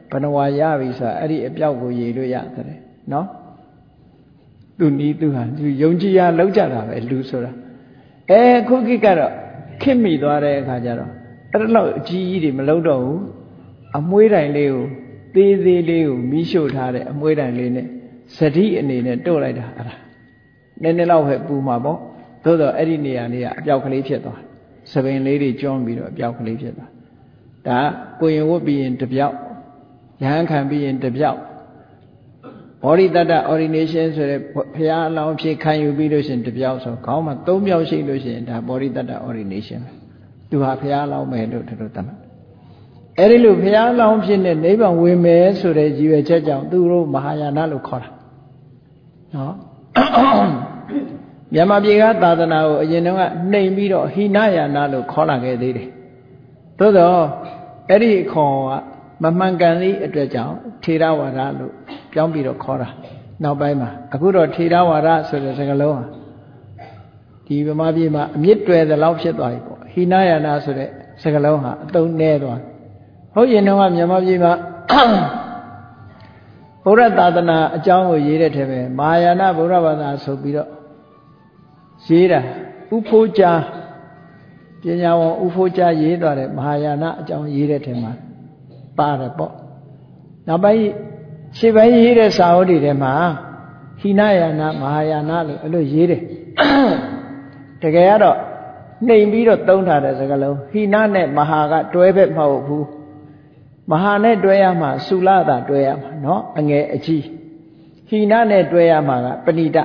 ဘဏ္ဍဝါရပြီဆိုတာအဲ့ဒီအပြောက်ကိုရေလို့ရတယ်နော်သူနီးသူဟာသူယုံကြည်ရလောက်ကြတာပဲလူဆိုတာအဲခုခေတ်ကတော့ခင်မိသွားတဲ့အခါကျတော့အဲ့လောက်အကြီးကြီးတွေမလုပ်တော့ဘူးအမွှေးတိုင်လေးကိုသေးသေးလေးကိုမီးရှို့ထားတဲ့အမွှေးတိုင်လေးနဲ့စတိအနေနဲ့တို့လိုက်တာအဲ့ဒါနည်းနည်းတော့ပဲပူမှာပေါ့သို့တော့အဲ့ဒီနေရာလေးကအပြောက်ကလေးဖြစ်သွားစပင်လေးတွေကျွန်းပြီးတော့အပြောက်ကလေးဖြစ်သွားဒါကိုရင်ဝတ်ပြီးရင်တပြောက်ရဟန်းခံပြီးရင်တပြောက်ဘောဓိတတ္တ ordination ဆိုတဲ့ဘုရားအလောင်းဖြစ်ခံယူပြီးလို့ရှိရင်တပြောက်ဆိုခေါင်းမှာသုံးပြောက်ရှိလို့ရှိရင်ဒါဘောဓိတတ္တ ordination ပဲသူဟာဘုရားအလောင်းပဲလို့တို့သတ်မှတ်အဲ့ဒီလိုဘုရားအလောင်းဖြစ်နေနိဗ္ဗာန်ဝင်မယ်ဆိုတဲ့ရည်ရွယ်ချက်ကြောင့်သူတို့မဟာယာနလို့ခေါ်တာနော်မြန်မာပြည်ကသာသနာကိုအရင်တုန်းကနှိမ်ပြီးတော့ဟိနယာနလို့ခေါ်လာခဲ့သေးတယ်သို့တော့အဲ့ဒီခေါ်ကမမှန်ကန်သည့်အတွက်ကြောင့်ထေရဝါဒလို့ပြောင်းပြီးတော့ခေါ်တာနောက်ပိုင်းမှာအခုတော့ထေရဝါဒဆိုတဲ့စကားလုံးဟာဒီဗမာပြည်မှာအမြင့်တွယ်သလောက်ဖြစ်သွားပြီပေါ့ဟိနယာနဆိုတဲ့စကားလုံးဟာအသုံးနည်းသွားဟုတ်ရင်တော့မြန်မာပြည်မှာဘုရားသာသနာအကြောင်းကိုရေးတဲ့ထဲပဲမဟာယာနဘုရားဘာသာဆိုပြီးတော့ရေးတာဥဖိုးကြားပညာဝန်ဥဖိုးကြားရေးသွားတဲ့မဟာယာနအကြောင်းရေးတဲ့ထဲမှာပါတယ်ပေါ့နောက်ပိုင်းရှေ့ပိုင်းရေးတဲ့စာအုပ်တွေထဲမှာဟိနယာနမဟာယာနလို့အဲ့လိုရေးတယ်တကယ်ကတော့နှိမ်ပြီးတော့သုံးထားတဲ့စကားလုံးဟိနနဲ့မဟာကတွဲဘက်မဟုတ်ဘူးမဟာနဲ့တွဲရမှာသုလသာတွဲရမှာเนาะအငယ်အကြီးဟိနနဲ့တွဲရမှာကပဏိတ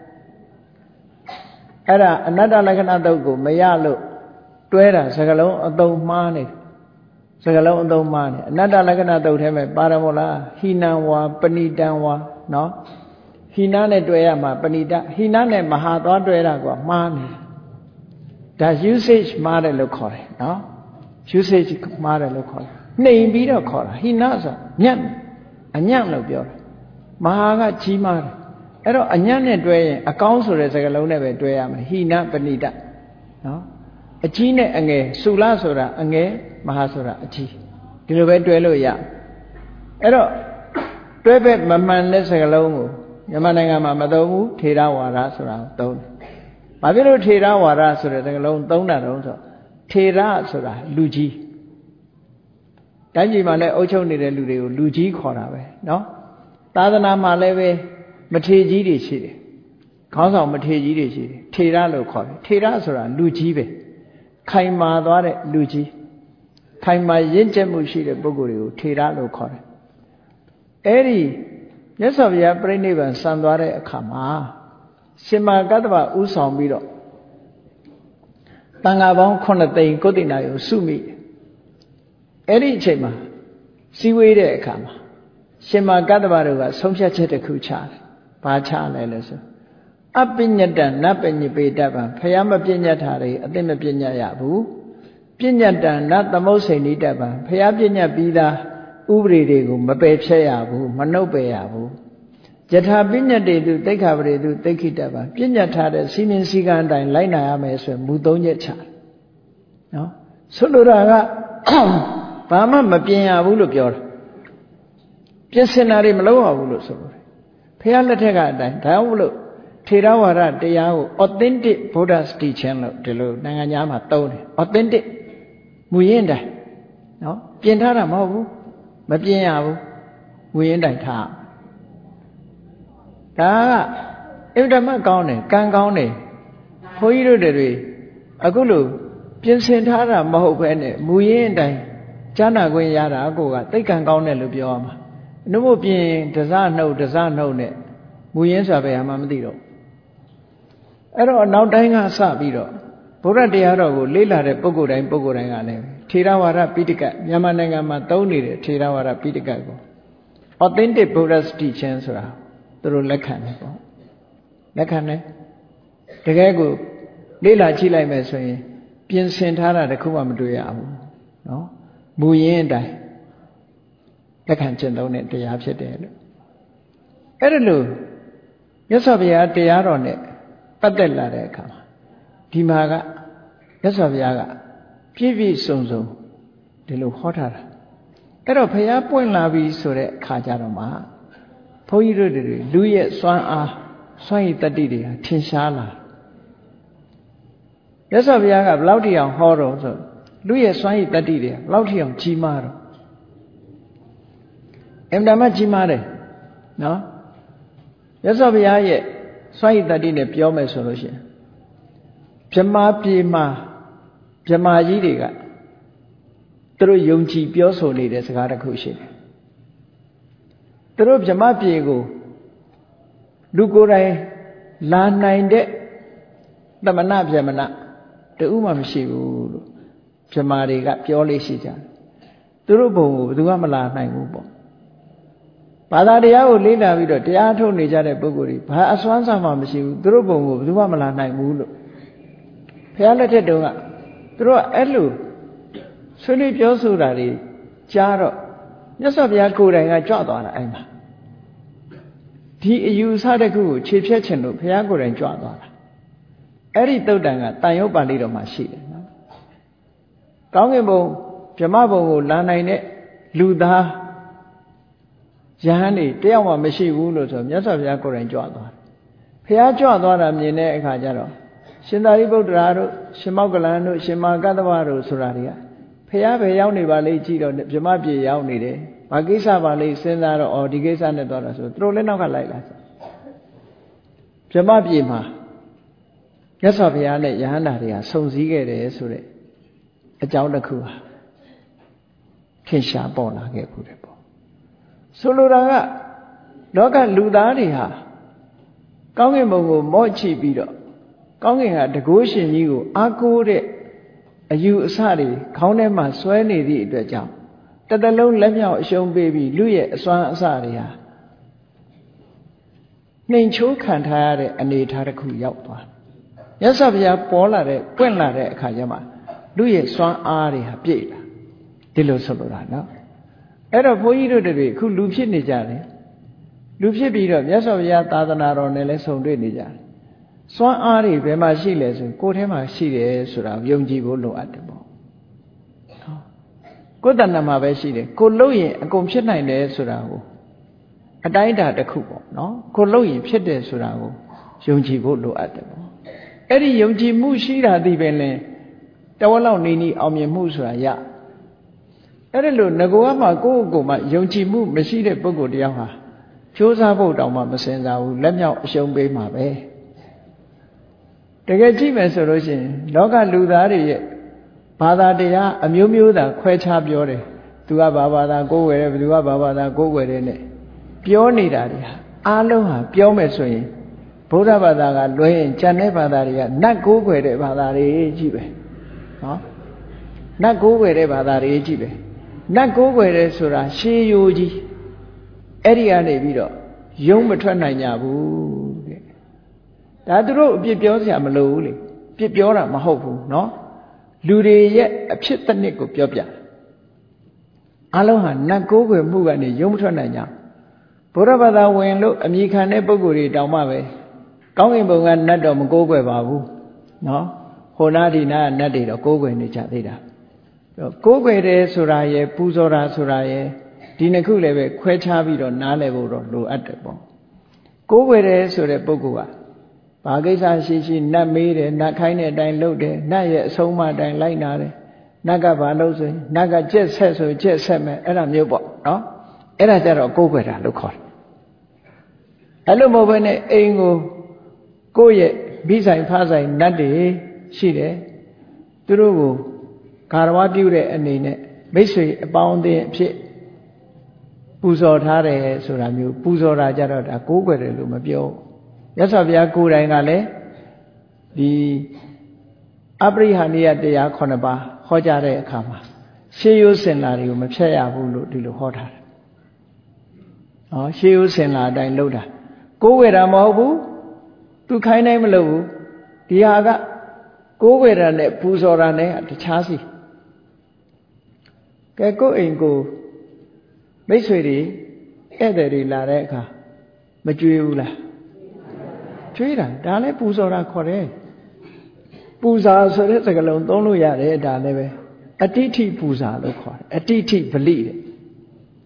အဲ့ဒါအနတ္တလက္ခဏာတုတ်ကိုမရလို့တွဲတာစကားလုံးအသုံးမှားနေစကားလုံးအသုံးမှားနေအနတ္တလက္ခဏာတုတ်ထဲမှာပါရမို့လားဟိနံဝါပဏိတံဝါเนาะဟိနနဲ့တွဲရမှာပဏိတဟိနနဲ့မဟာသွားတွဲတာကမှားနေဒါ usage မှားတယ်လို့ခေါ်တယ်เนาะ usage မှားတယ်လို့ခေါ်တယ်နှိမ်ပြီးတော့ခေါ်တာဟိနဆိုညံ့အညံ့လို့ပြောတာမဟာကကြီးမားတယ်အဲ့တော့အညံ့နဲ့တွဲရင်အကောင်းဆိုတဲ့စကားလုံးနဲ့ပဲတွဲရမယ်ဟိနပဏိတနော်အကြီးနဲ့အငယ်သုလဆိုတာအငယ်မဟာဆိုတာအကြီးဒီလိုပဲတွဲလို့ရအဲ့တော့တွဲဘက်မမှန်တဲ့စကားလုံးကိုမြန်မာနိုင်ငံမှာမသုံးဘူးထေရဝါဒဆိုတာကိုသုံးတယ်ဘာဖြစ်လို့ထေရဝါဒဆိုတဲ့စကားလုံးသုံးတာတုံးဆိုထေရဆိုတာလူကြီးတိုင်းပြည်မှာလည်းအုပ်ချုပ်နေတဲ့လူတွေကိုလူကြီးခေါ်တာပဲเนาะသာသနာမှာလည်းပဲမထေကြီးတွေရှိတယ်ခေါင်းဆောင်မထေကြီးတွေရှိတယ်ထေရလို့ခေါ်တယ်ထေရဆိုတာလူကြီးပဲခိုင်မာသွားတဲ့လူကြီးခိုင်မာရင့်ကျက်မှုရှိတဲ့ပုဂ္ဂိုလ်တွေကိုထေရလို့ခေါ်တယ်အဲ့ဒီမြတ်စွာဘုရားပြိဋိဘံစံသွားတဲ့အခါမှာရှင်မကတ္တဗဥဆောင်ပြီးတော့တန်ဃာပေါင်းခုနှစ်သိန်းကိုတိနာကိုစုမိအဲ့ဒီအချိန်မှာစီဝေးတဲ့အခါမှာရှင်မကတ္တဗတို့ကဆုံးဖြတ်ချက်တစ်ခုချတယ်။ဘာချလဲလဲဆိုအပညတ္တနပညပေတ္တဗံဖယားမပညတ်တာတွေအသိမပညတ်ရဘူး။ပညတ္တနသမုတ်စိန်နိတ္တဗံဖယားပညတ်ပြီးသားဥပဒေတွေကိုမပယ်ဖြတ်ရဘူးမနှုတ်ပယ်ရဘူး။ယထာပညတ်တေတုတိခါပရေတုတိခိတ္တဗံပညတ်ထားတဲ့စီမင်းစည်းကမ်းအတိုင်းလိုက်နာရမယ်ဆိုရင်မူသုံးချက်ချတယ်။နော်ဆိုလိုတာကဘာမှမပြင်ရဘူးလို့ပြောတာပြင်ဆင်တာတွေမလုပ်ရဘူးလို့ဆိုလို့ဖះလက်ထက်ကအတိုင်းဒါကြောင့်မလို့ထေရဝါဒတရားကို authentic Buddha's teaching လို့ဒီလိုနိုင်ငံခြားမှာသုံးတယ် authentic မူရင်းတိုင်းနော်ပြင်ထားတာမဟုတ်ဘူးမပြင်ရဘူးမူရင်းတိုင်းထားဒါကအင်တမကောင်းတယ်ကံကောင်းတယ်ဘုန်းကြီးတို့တွေအခုလို့ပြင်ဆင်ထားတာမဟုတ်ဘဲနဲ့မူရင်းတိုင်းကျမ်းနာခွင့်ရတာကိုကတိတ်ကံကောင်းတယ်လို့ပြောရမှာနှုတ်ဖို့ပြင်တစားနှုတ်တစားနှုတ်နဲ့မူရင်းဆိုတာပဲမှမသိတော့အဲ့တော့နောက်တိုင်းကစပြီးတော့ဗုဒ္ဓတရားတော်ကိုလေ့လာတဲ့ပုဂ္ဂိုလ်တိုင်းပုဂ္ဂိုလ်တိုင်းကလည်းထေရဝါဒပိဋကမြန်မာနိုင်ငံမှာသုံးနေတဲ့ထေရဝါဒပိဋကကို authentic Buddha's teaching ဆိုတာသူတို့လက်ခံတယ်ပေါ့လက်ခံတယ်တကယ်ကိုလေ့လာကြည့်လိုက်မယ်ဆိုရင်ပြင်ဆင်ထားတာတခုမှမတွေ့ရဘူးနော်မူရင်းအတိုင်းလက်ခံကျင့်သုံးတဲ့တရားဖြစ်တယ်လို့အဲ့ဒါလို့မြတ်စွာဘုရားတရားတော်နဲ့ပတ်သက်လာတဲ့အခါမှာဒီမှာကမြတ်စွာဘုရားကပြည့်ပြည့်စုံစုံဒီလိုဟောထားတာအဲ့တော့ဘုရားပွင့်လာပြီဆိုတဲ့အခါကျတော့မှဘုန်းကြီးတို့တွေလူရဲ့စွမ်းအားစွမ်းရည်တတ္တိတွေဟာထင်ရှားလာမြတ်စွာဘုရားကဘယ်လောက်ထိအောင်ဟောတော့ဆိုလူရဲ့စွမ်းရည်တတ္တိတွေဘယ်လောက်ထိအောင်ကြီးမားတော့အင်တာမကြီးမားတယ်နော်မြတ်စွာဘုရားရဲ့စွမ်းရည်တတ္တိနဲ့ပြောမယ်ဆိုလို့ရှိရင်ဗြဟ္မာပြေမှာဗြဟ္မာကြီးတွေကသူတို့ယုံကြည်ပြောဆိုနေတဲ့စကားတစ်ခုရှိတယ်သူတို့ဗြဟ္မာပြေကိုလူကိုယ်တိုင်လာနိုင်တဲ့သမဏဗြဟ္မဏတူမှမရှိဘူးလို့ဗြဟ္မာတွေကပြောလေးရှိကြတယ်သူတို့ဘုံကိုဘယ်သူမှမလာနိုင်ဘူးပေါ့ဘာသာတရားကိုလေ့လာပြီးတော့တရားထုတ်နေကြတဲ့ပုဂ္ဂိုလ်တွေဘာအစွမ်းစားမှမရှိဘူးသူတို့ဘုံကိုဘယ်သူမှမလာနိုင်ဘူးလို့ဘုရားလက်ထက်တုန်းကသူတို့ကအဲ့လိုဆွေးနွေးပြောဆိုတာတွေကြားတော့မြတ်စွာဘုရားကိုယ်တိုင်ကကြွသွားတာအဲ့မှာဒီအယူဆတစ်ခုကိုခြေဖြတ်ခြင်းလို့ဘုရားကိုယ်တိုင်ကြွသွားတာအဲ့ဒီသုတ်တန်ကတန်ရုပ်ပါဠိတော်မှာရှိတယ်နော်ကောင်းကင်ဘုံဗြဟ္မဘုံကိုလာနိုင်တဲ့လူသားယဟန်နေတယောက်မှမရှိဘူးလို့ဆိုမြတ်စွာဘုရားကိုယ်တိုင်ကြွသွားတယ်ဘုရားကြွသွားတာမြင်တဲ့အခါကျတော့ရှင်သာရိပုတ္တရာတို့ရှင်မောက္ကလန်တို့ရှင်မာကတ္တဝတို့ဆိုတာတွေကဖះပဲရောက်နေပါလေကြည့်တော့ဗြဟ္မပြေရောက်နေတယ်ဘာကိစ္စပါလေစဉ်းစားတော့ဩဒီကိစ္စနဲ့သွားတာဆိုသူတို့လည်းနောက်ကလိုက်လာဗြဟ္မပြေမှာမြတ်စွာဘုရားနဲ့ယဟန္တာတွေကစုံစည်းခဲ့တယ်ဆိုတဲ့အကြောင်းတစ်ခုဟာထင်ရှားပေါ်လာခဲ့ခုတယ်ပေါ့ဆိုလိုတာကလောကလူသားတွေဟာကောင်းကင်ဘုံကိုမော့ချိပြီးတော့ကောင်းကင်ကတကိုးရှင်ကြီးကိုအားကိုးတဲ့အယူအဆတွေခေါင်းထဲမှာဆွဲနေသည့်အတွက်ကြောင့်တတလုံးလက်မြောက်အရှုံးပေးပြီးလူရဲ့အစွမ်းအစတွေဟာနှိမ်ချိုးခံထားရတဲ့အနေအထားတစ်ခုရောက်သွားမြတ်စွာဘုရားပေါ်လာတဲ့ပွင့်လာတဲ့အခါကျမှလူရဲ့စွမ်းအားတွေဟာပြည့်လာဒီလိုဆိုလိုတာနော်အဲ့တော့ဘုန်းကြီးတို့တွေအခုလူဖြစ်နေကြတယ်လူဖြစ်ပြီးတော့မြတ်စွာဘုရားသာသနာတော်နဲ့လည်းဆုံတွေ့နေကြတယ်စွမ်းအားတွေဘယ်မှာရှိလဲဆိုကိုယ်ထဲမှာရှိတယ်ဆိုတာယုံကြည်ဖို့လိုအပ်တယ်ပေါ့ကိုယ်တဏ္ဍာမှာပဲရှိတယ်ကိုလို့ရင်အကုန်ဖြစ်နိုင်တယ်ဆိုတာကိုအတိုင်းအတာတစ်ခုပေါ့နော်ကိုလို့ရင်ဖြစ်တယ်ဆိုတာကိုယုံကြည်ဖို့လိုအပ်တယ်ပေါ့အဲ့ဒီယုံကြည်မှုရှိတာဒီပဲလဲတဝက်လောက်နေနေအောင်မြင်မှုဆိုတာရအဲ့ဒါလို့ငကိုကမှကိုယ့်ကိုယ်မှယုံကြည်မှုမရှိတဲ့ပုဂ္ဂိုလ်တယောက်ဟာကြိုးစားဖို့တောင်မှမစင်စားဘူးလက်မြောက်အရှုံးပေးမှာပဲတကယ်ကြည့်မယ်ဆိုလို့ရှိရင်လောကလူသားတွေရဲ့ဘာသာတရားအမျိုးမျိုးသာခွဲခြားပြောတယ်သူကဘာဘာသာကိုးကွယ်တယ်ဘယ်သူကဘာဘာသာကိုးကွယ်တယ်နဲ့ပြောနေတာတွေဟာအားလုံးဟာပြောမယ်ဆိုရင်ဗုဒ္ဓဘာသာကလွဲရင်ကျန်တဲ့ဘာသာတွေကနတ်ကိုးကွယ်တဲ့ဘာသာတွေကြီးပဲနော်နတ်ကိုးကွယ်တဲ့ဘာသာတွေကြီးပဲနတ်ကိုးကွယ်တယ်ဆိုတာရှေးရိုးကြီးအဲ့ဒီကနေပြီးတော့ယုံမထွက်နိုင်ကြဘူးတဲ့ဒါသူတို့အပြစ်ပြောစရာမလိုဘူးလေပြစ်ပြောတာမဟုတ်ဘူးနော်လူတွေရဲ့အဖြစ်တစ်နှစ်ကိုပြောပြအလုံးဟာနတ်ကိုးကွယ်မှုကနေယုံမထွက်နိုင်ကြဘုရားဘာသာဝင်လို့အမိခံတဲ့ပုဂ္ဂိုလ်တွေတောင်မှပဲကောင်းကင်ဘုံကနတ်တော်မကိုးကွယ်ပါဘူးနော်ဟိုနာဒီနာနတ်တွေတော့ကိုးကွယ်နေကြသေးတာကိုးကွယ်တယ်ဆိုတာရယ်ပူဇော်တာဆိုတာရယ်ဒီနှစ်ခုလည်းပဲခွဲခြားပြီးတော့နားလည်ဖို့တော့လိုအပ်တယ်ပေါ့ကိုးကွယ်တယ်ဆိုတဲ့ပုဂ္ဂိုလ်ကဘာကိစ္စရှိရှိနတ်မေးတယ်နတ်ခိုင်းတဲ့အတိုင်းလုပ်တယ်နတ်ရဲ့အဆုံးအမအတိုင်းလိုက်နာတယ်နတ်ကဘာလုပ်ဆိုရင်နတ်ကကြက်ဆက်ဆိုကြက်ဆက်မယ်အဲ့ဒါမျိုးပေါ့နော်အဲ့ဒါကြတော့ကိုးကွယ်တာလို့ခေါ်တယ်အဲ့လိုမဟုတ်ဘဲနဲ့အိမ်ကိုကိုယ့်ရဲ့ပြီးဆိုင်ဖားဆိုင်နတ်တွေရှိတယ်သူတို့ကိုကာရဝပြုတဲ့အနေနဲ့မိတ်ဆွေအပေါင်းအသင်းအဖြစ်ပူဇော်ထားတယ်ဆိုတာမျိုးပူဇော်တာကြတော့ဒါကိုးကွယ်တယ်လို့မပြောမြတ်စွာဘုရားကိုယ်တိုင်ကလည်းဒီအပရိဟာနိယတရားခုနှစ်ပါးဟောကြားတဲ့အခါမှာရှေးရိုးစင်လာတွေကိုမဖြတ်ရဘူးလို့ဒီလိုဟောထားတယ်။ဟောရှေးရိုးစင်လာအတိုင်းလုပ်တာကိုးကွယ်တာမဟုတ်ဘူးသူခိုင်းနိုင်မလို့ဘူးဒီဟာကကိုးကွယ်တာနဲ့ပူဇော်တာနဲ့တခြားစီကဲကိုယ့်အိမ်ကိုမိတ်ဆွေတွေဧည့်သည်တွေလာတဲ့အခါမကြွေးဘူးလားကြွေးတာဒါလည်းပူဇော်တာခေါ်တယ်ပူဇာဆိုတဲ့စကားလုံးသုံးလို့ရတယ်ဒါလည်းပဲအတိဋ္ဌိပူဇာလို့ခေါ်တယ်အတိဋ္ဌိဗလိတဲ့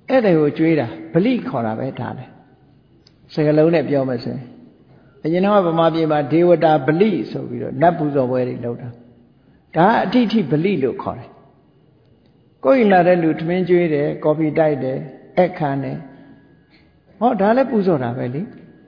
အဲ့ဒါကိုကျွေးတာဗလိခေါ်တာပဲဒါလေစကလုံးနဲ့ပြောမယ်ဆိုရင်အရင်တော့ဗမာပြည်မှာဒေဝတာဗလိဆိုပြီးတော့နတ်ပူဇော်ပွဲတွေလုပ်တာဒါအဋ္ဌိဋ္ဌိဗလိလို့ခေါ်တယ်ကိုယ်လာတဲ့လူထမင်းကျွေးတယ်ကော်ဖီတိုက်တယ်အခမ်းတယ်ဟောဒါလည်းပူဇော်တာပဲလေ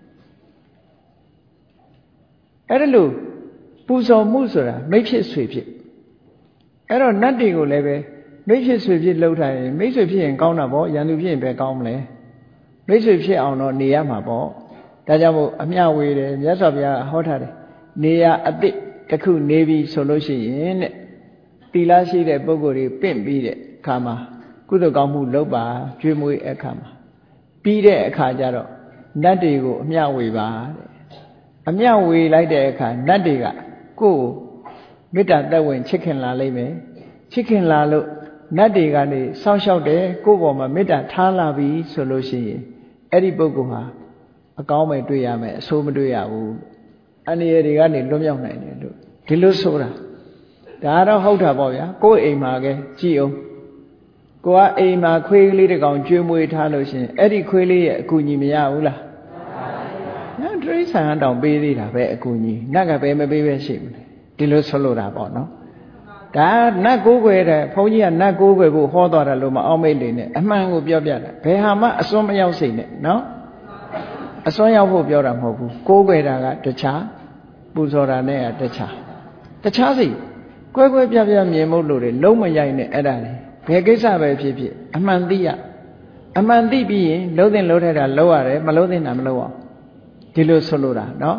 အဲ့ဒါလို့ပူဇော်မှုဆိုတာမိတ်ဖြစ်ဆွေဖြစ်အဲ့တော့နတ်တွေကိုလည်းပဲမိတ်ဖြစ်ဆွေဖြစ်လှုပ်ထားရင်မိတ်ဆွေဖြစ်ရင်ကောင်းတာပေါ့ရန်သူဖြစ်ရင်ပဲကောင်းမလဲမိတ်ဆွေဖြစ်အောင်တော့နေရမှာပေါ့ဒါကြောင့်မို့အမျှဝေတယ်မြတ်စွာဘုရားဟောထားတယ်နေရအသစ်တစ်ခုနေပြီဆိုလို့ရှိရင်တဲ့တီလာရှိတဲ့ပုဂ္ဂိုလ်တွေပင့်ပြီးတဲ့အခါမှာကုသိုလ်ကောင်းမှုလုပ်ပါကျွေးမွေးအခါမှာပြီးတဲ့အခါကျတော့နတ်တွေကိုအမျှဝေပါတဲ့အမျှဝေလိုက်တဲ့အခါနတ်တွေကကိုယ်မေတ္တာသက်ဝင်ချစ်ခင်လာလိမ့်မယ်ချစ်ခင်လာလို့နတ်တွေကနေစောင့်ရှောက်တယ်ကိုယ့်ဘော်မှာမေတ္တာထားလာပြီဆိုလို့ရှိရင်အဲ့ဒီပုဂ္ဂိုလ်ဟာအကောင်းပဲတွေ့ရမယ်အဆိုးမတွေ့ရဘူးအန္တရာယ်တွေကနေလွတ်မြောက်နိုင်တယ်လို့ဒီလိုဆိုတာဒါတော့ဟုတ်တာပေါ့ဗျာကိုယ့်အိမ်မှာကကြည်အောင်ကိုကအိမ်မှာခွေးကလေးတစ်ကောင်ကျွေးမွေးထားလို့ရှိရင်အဲ့ဒီခွေးလေးရဲ့အကူအညီမရဘူးလားမရပါဘူး။တိရစ္ဆာန်တောင်ပေးသေးတာပဲအကူအညီနတ်ကပဲမပေးပဲရှိမလဲဒီလိုဆိုလိုတာပေါ့နော်ဒါနတ်ကိုးကွယ်တဲ့ဘုန်းကြီးကနတ်ကိုးကွယ်ဖို့ဟောသွားတယ်လို့မအောင်မိတ်လေနဲ့အမှန်ကိုပြောပြတာဘယ်ဟာမှအစွန်းမရောက်စိတ်နဲ့နော်အစွန်းရောက်ဖို့ပြောတာမဟုတ်ဘူးကိုးကွယ်တာကတခြားပူဇော်တာနဲ့ကတခြားတခြားစိတ်ကွဲကွဲပြားပြားမြင်မှုလို့တွေလုံးမရိုက်နဲ့အဲ့ဒါလေဘယ်ကိစ္စပဲဖြစ်ဖြစ်အမှန်သိရအမှန်သိပြီးရင်လုံးတင်လုံးထိုက်တာလုံးရတယ်မလုံးတင်တာမလုံးအောင်ဒီလိုဆိုလိုတာနော်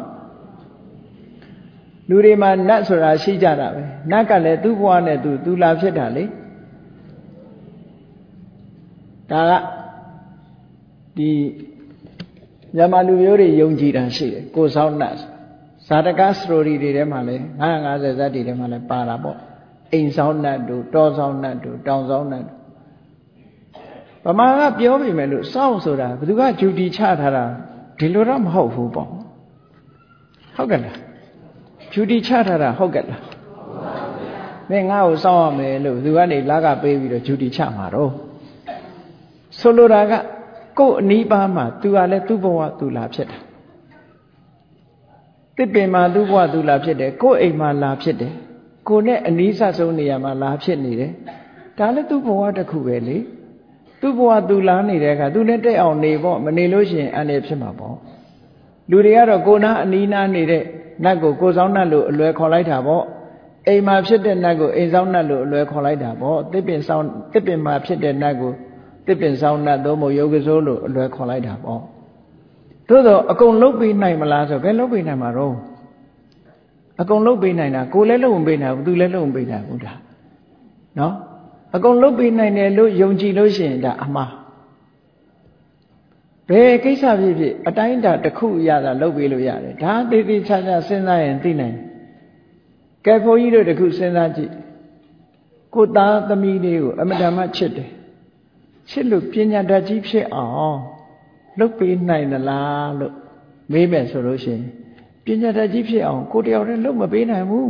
လူတွေမှာနတ်ဆိုတာရှိကြတာပဲနတ်ကလည်းသူ့ဘဝနဲ့သူသူလာဖြစ်တာလေဒါကဒီမြန်မာလူမျိုးတွေယုံကြည်တာရှိတယ်ကိုဆောင်နတ်ဇာတကစတိုရီတွေထဲမှာလည်းငါးငါးဆယ်ဇာတ်တွေထဲမှာလည်းပါတာပေါ့အိမ်ဆောင်နတ်တို့တောဆောင်နတ်တို့တောင်ဆောင်နတ်ဗမာကပြောပြီမယ်လို့စောင့်ဆိုတာဘယ်သူကဂျူတီချထားတာဒီလိုတော့မဟုတ်ဘူးပေါ့ဟုတ်ကဲ့လားဂျူတီချထားတာဟုတ်ကဲ့လားမင်းငါ့ကိုစောင့်ရမယ်လို့သူကနေလာကပေးပြီးတော့ဂျူတီချမှာတော့ဆိုလိုတာကကိုယ်အနီးပါးမှာသူကလည်းသူ့ဘဝသူလာဖြစ်တာတစ်ပင်မှာသူ့ဘဝသူလာဖြစ်တယ်ကိုယ်အိမ်မှာလာဖြစ်တယ်ကိုယ်နဲ့အနီးဆက်ဆုံးနေရာမှာလာဖြစ်နေတယ်ဒါလည်းသူ့ဘဝတစ်ခုပဲလေသူ့ဘဝသူလာနေတဲ့အခါသူနဲ့တက်အောင်နေပေါ့မနေလို့ရှိရင်အန္တရာယ်ဖြစ်မှာပေါ့လူတွေကတော့ကိုနာအနီးနားနေတဲ့နတ်ကိုကိုဆောင်နတ်လို့အလွယ်ခေါ်လိုက်တာပေါ့အိမ်မှာဖြစ်တဲ့နတ်ကိုအိမ်ဆောင်နတ်လို့အလွယ်ခေါ်လိုက်တာပေါ့တစ်ပင်ဆောင်တစ်ပင်မှာဖြစ်တဲ့နတ်ကိုတစ်ပင်ဆောင်နတ်သို့မဟုတ်ယောဂစိုးလို့အလွယ်ခေါ်လိုက်တာပေါ့သို့တော့အကုန်လုတ်ပေးနိုင်မလားဆိုဘယ်လုတ်ပေးနိုင်မှာတော့အကုန်လုတ်ပေးနိုင်တာကိုလည်းလုတ်မပေးနိုင်ဘူးသူလည်းလုတ်မပေးနိုင်ဘူးဒါနော်အကုန်လုတ်ပေးနိုင်တယ်လို့ယုံကြည်လို့ရှိရင်ဒါအမှားဘယ်ကိစ္စဖြစ်ဖြစ်အတိုင်းအတာတစ်ခုရတာလုတ်ပေးလို့ရတယ်ဒါသေးသေးချာချာစဉ်းစားရင်သိနိုင်ကဲဘုန်းကြီးတို့တခုစဉ်းစားကြည့်ကိုသားသမီးလေးကိုအမတန်မှချစ်တယ်ချစ်လို့ပညာတတ်ကြီးဖြစ်အောင်လုတ်ပေးနိုင်သလားလို့မေးမယ်ဆိုလို့ရှိရင်ပညာတတ်ကြီးဖြစ်အောင်ကိုတယောက်တည်းလုတ်မပေးနိုင်ဘူး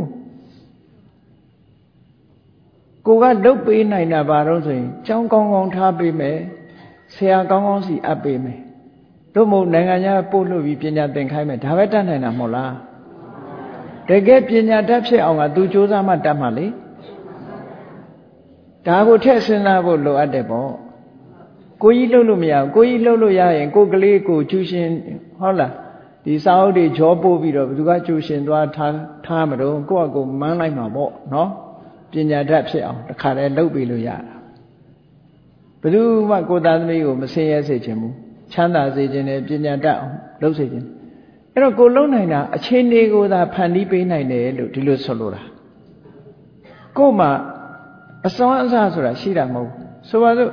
ကိုကလုတ်ပေးနိုင်တာဘာလို့ဆိုရင်ကျောင်းကောင်းကောင်းထားပေးမယ်ဆရာကောင်းကောင်းစီအပ်ပေးမယ်တို့မို့နိုင်ငံခြားပို့လို့ပြီးပညာသင်ခိုင်းမယ်ဒါပဲတတ်နိုင်တာမဟုတ်လားတကယ်ပညာတတ်ဖြစ်အောင်ကသူစူးစမ်းမှတတ်မှာလေဒါကိုထည့်စဉ်းစားဖို့လိုအပ်တယ်ပေါ့ကိုကြီးလှုပ်လို့မရဘူးကိုကြီးလှုပ်လို့ရရင်ကိုကလေးကိုကျူရှင်ဟုတ်လားဒီစာအုပ်တွေကြောပို့ပြီးတော့ဘယ်သူကကျူရှင်သွားထားထားမလို့ကိုယ့်အကိုမန်းလိုက်မှာပေါ့နော်ပညာတတ်ဖြစ်အောင်တခါတည်းလုပ်ပြီးလို့ရတာဘယ်သူမှကိုသားသမီးကိုမဆင်းရဲစေချင်ဘူးချမ်းသာစေချင်တယ်ပညာတတ်အောင်လုပ်စေချင်အဲ့တော့ကိုလုံနိုင်တာအချင်းတွေကိုသာဖန်တီးပေးနိုင်တယ်လို့ဒီလိုဆိုလိုတာကို့မှာအစွမ်းအစဆိုတာရှိတာမဟုတ်ဘူးဆိုပါစို့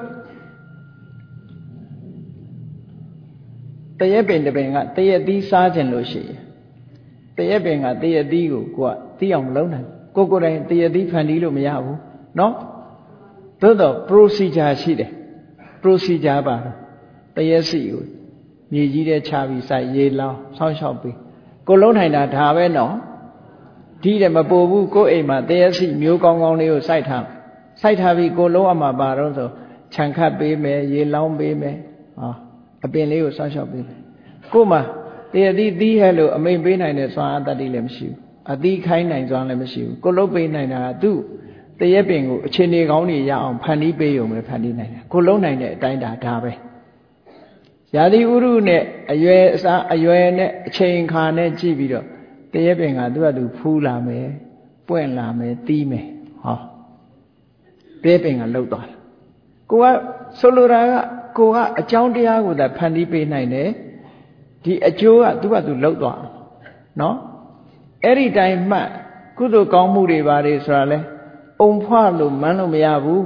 တရက်ပင်တပင်ကတရက်သီးစားခြင်းလို့ရှိရင်တရက်ပင်ကတရက်သီးကိုကိုကသီးအောင်မလုပ်နိုင်ကိုကိုယ်တိုင်တရက်သီးဖန်တီးလို့မရဘူးเนาะသို့တော့ procedure ရှိတယ် procedure ပါတော့တရက်စီကိုမြေကြီးထဲချပြီးစိုက်ရေးလောင်းဆောင်းလျှောက်ပြီးကိုလုံးထိုင်တာဒါပဲနော်ဒီတယ်မပို့ဘူးကိုအိမ်မှာတရက်စီမျိုးကောင်းကောင်းလေးကိုစိုက်ထားစိုက်ထားပြီးကိုလုံးအမှာပါတော့ဆိုခြံခတ်ပေးမယ်ရေလောင်းပေးမယ်ဟောအပင်လေးကိုစောင့်ရှောက်ပေးမယ်ကို့မှာတရတိသီးဟဲ့လို့အမိန်ပေးနိုင်တဲ့စွမ်းအားတတ္တိလည်းမရှိဘူးအသီးခိုင်းနိုင်စွမ်းလည်းမရှိဘူးကိုလုံးပေးနိုင်တာကသူ့တရက်ပင်ကိုအခြေအနေကောင်းတွေရအောင်ဖန်တီးပေးရုံပဲဖန်တီးနိုင်တယ်ကိုလုံးနိုင်တဲ့အတိုင်းဒါဒါပဲရာသီဥတုနဲ့အရွယ်အစားအရွယ်နဲ့အချိန်ခါနဲ့ကြည့်ပြီးတော့တရက်ပင်ကသူ့အတူဖူးလာမယ်ပွင့်လာမယ်တီးမယ်ဟောတရက်ပင်ကလှုပ်သွားတယ်ကိုကဆိုလိုတာကကိုကအကြောင်းတရားကိုသာဖန်တီးပေးနိုင်တယ်ဒီအကျိုးကသူ့အတူလှုပ်သွားနော်အဲ့ဒီတိုင်းမှတ်ကုသိုလ်ကောင်းမှုတွေပါတယ်ဆိုတာလဲအုံဖွားလို့မန်းလို့မရဘူး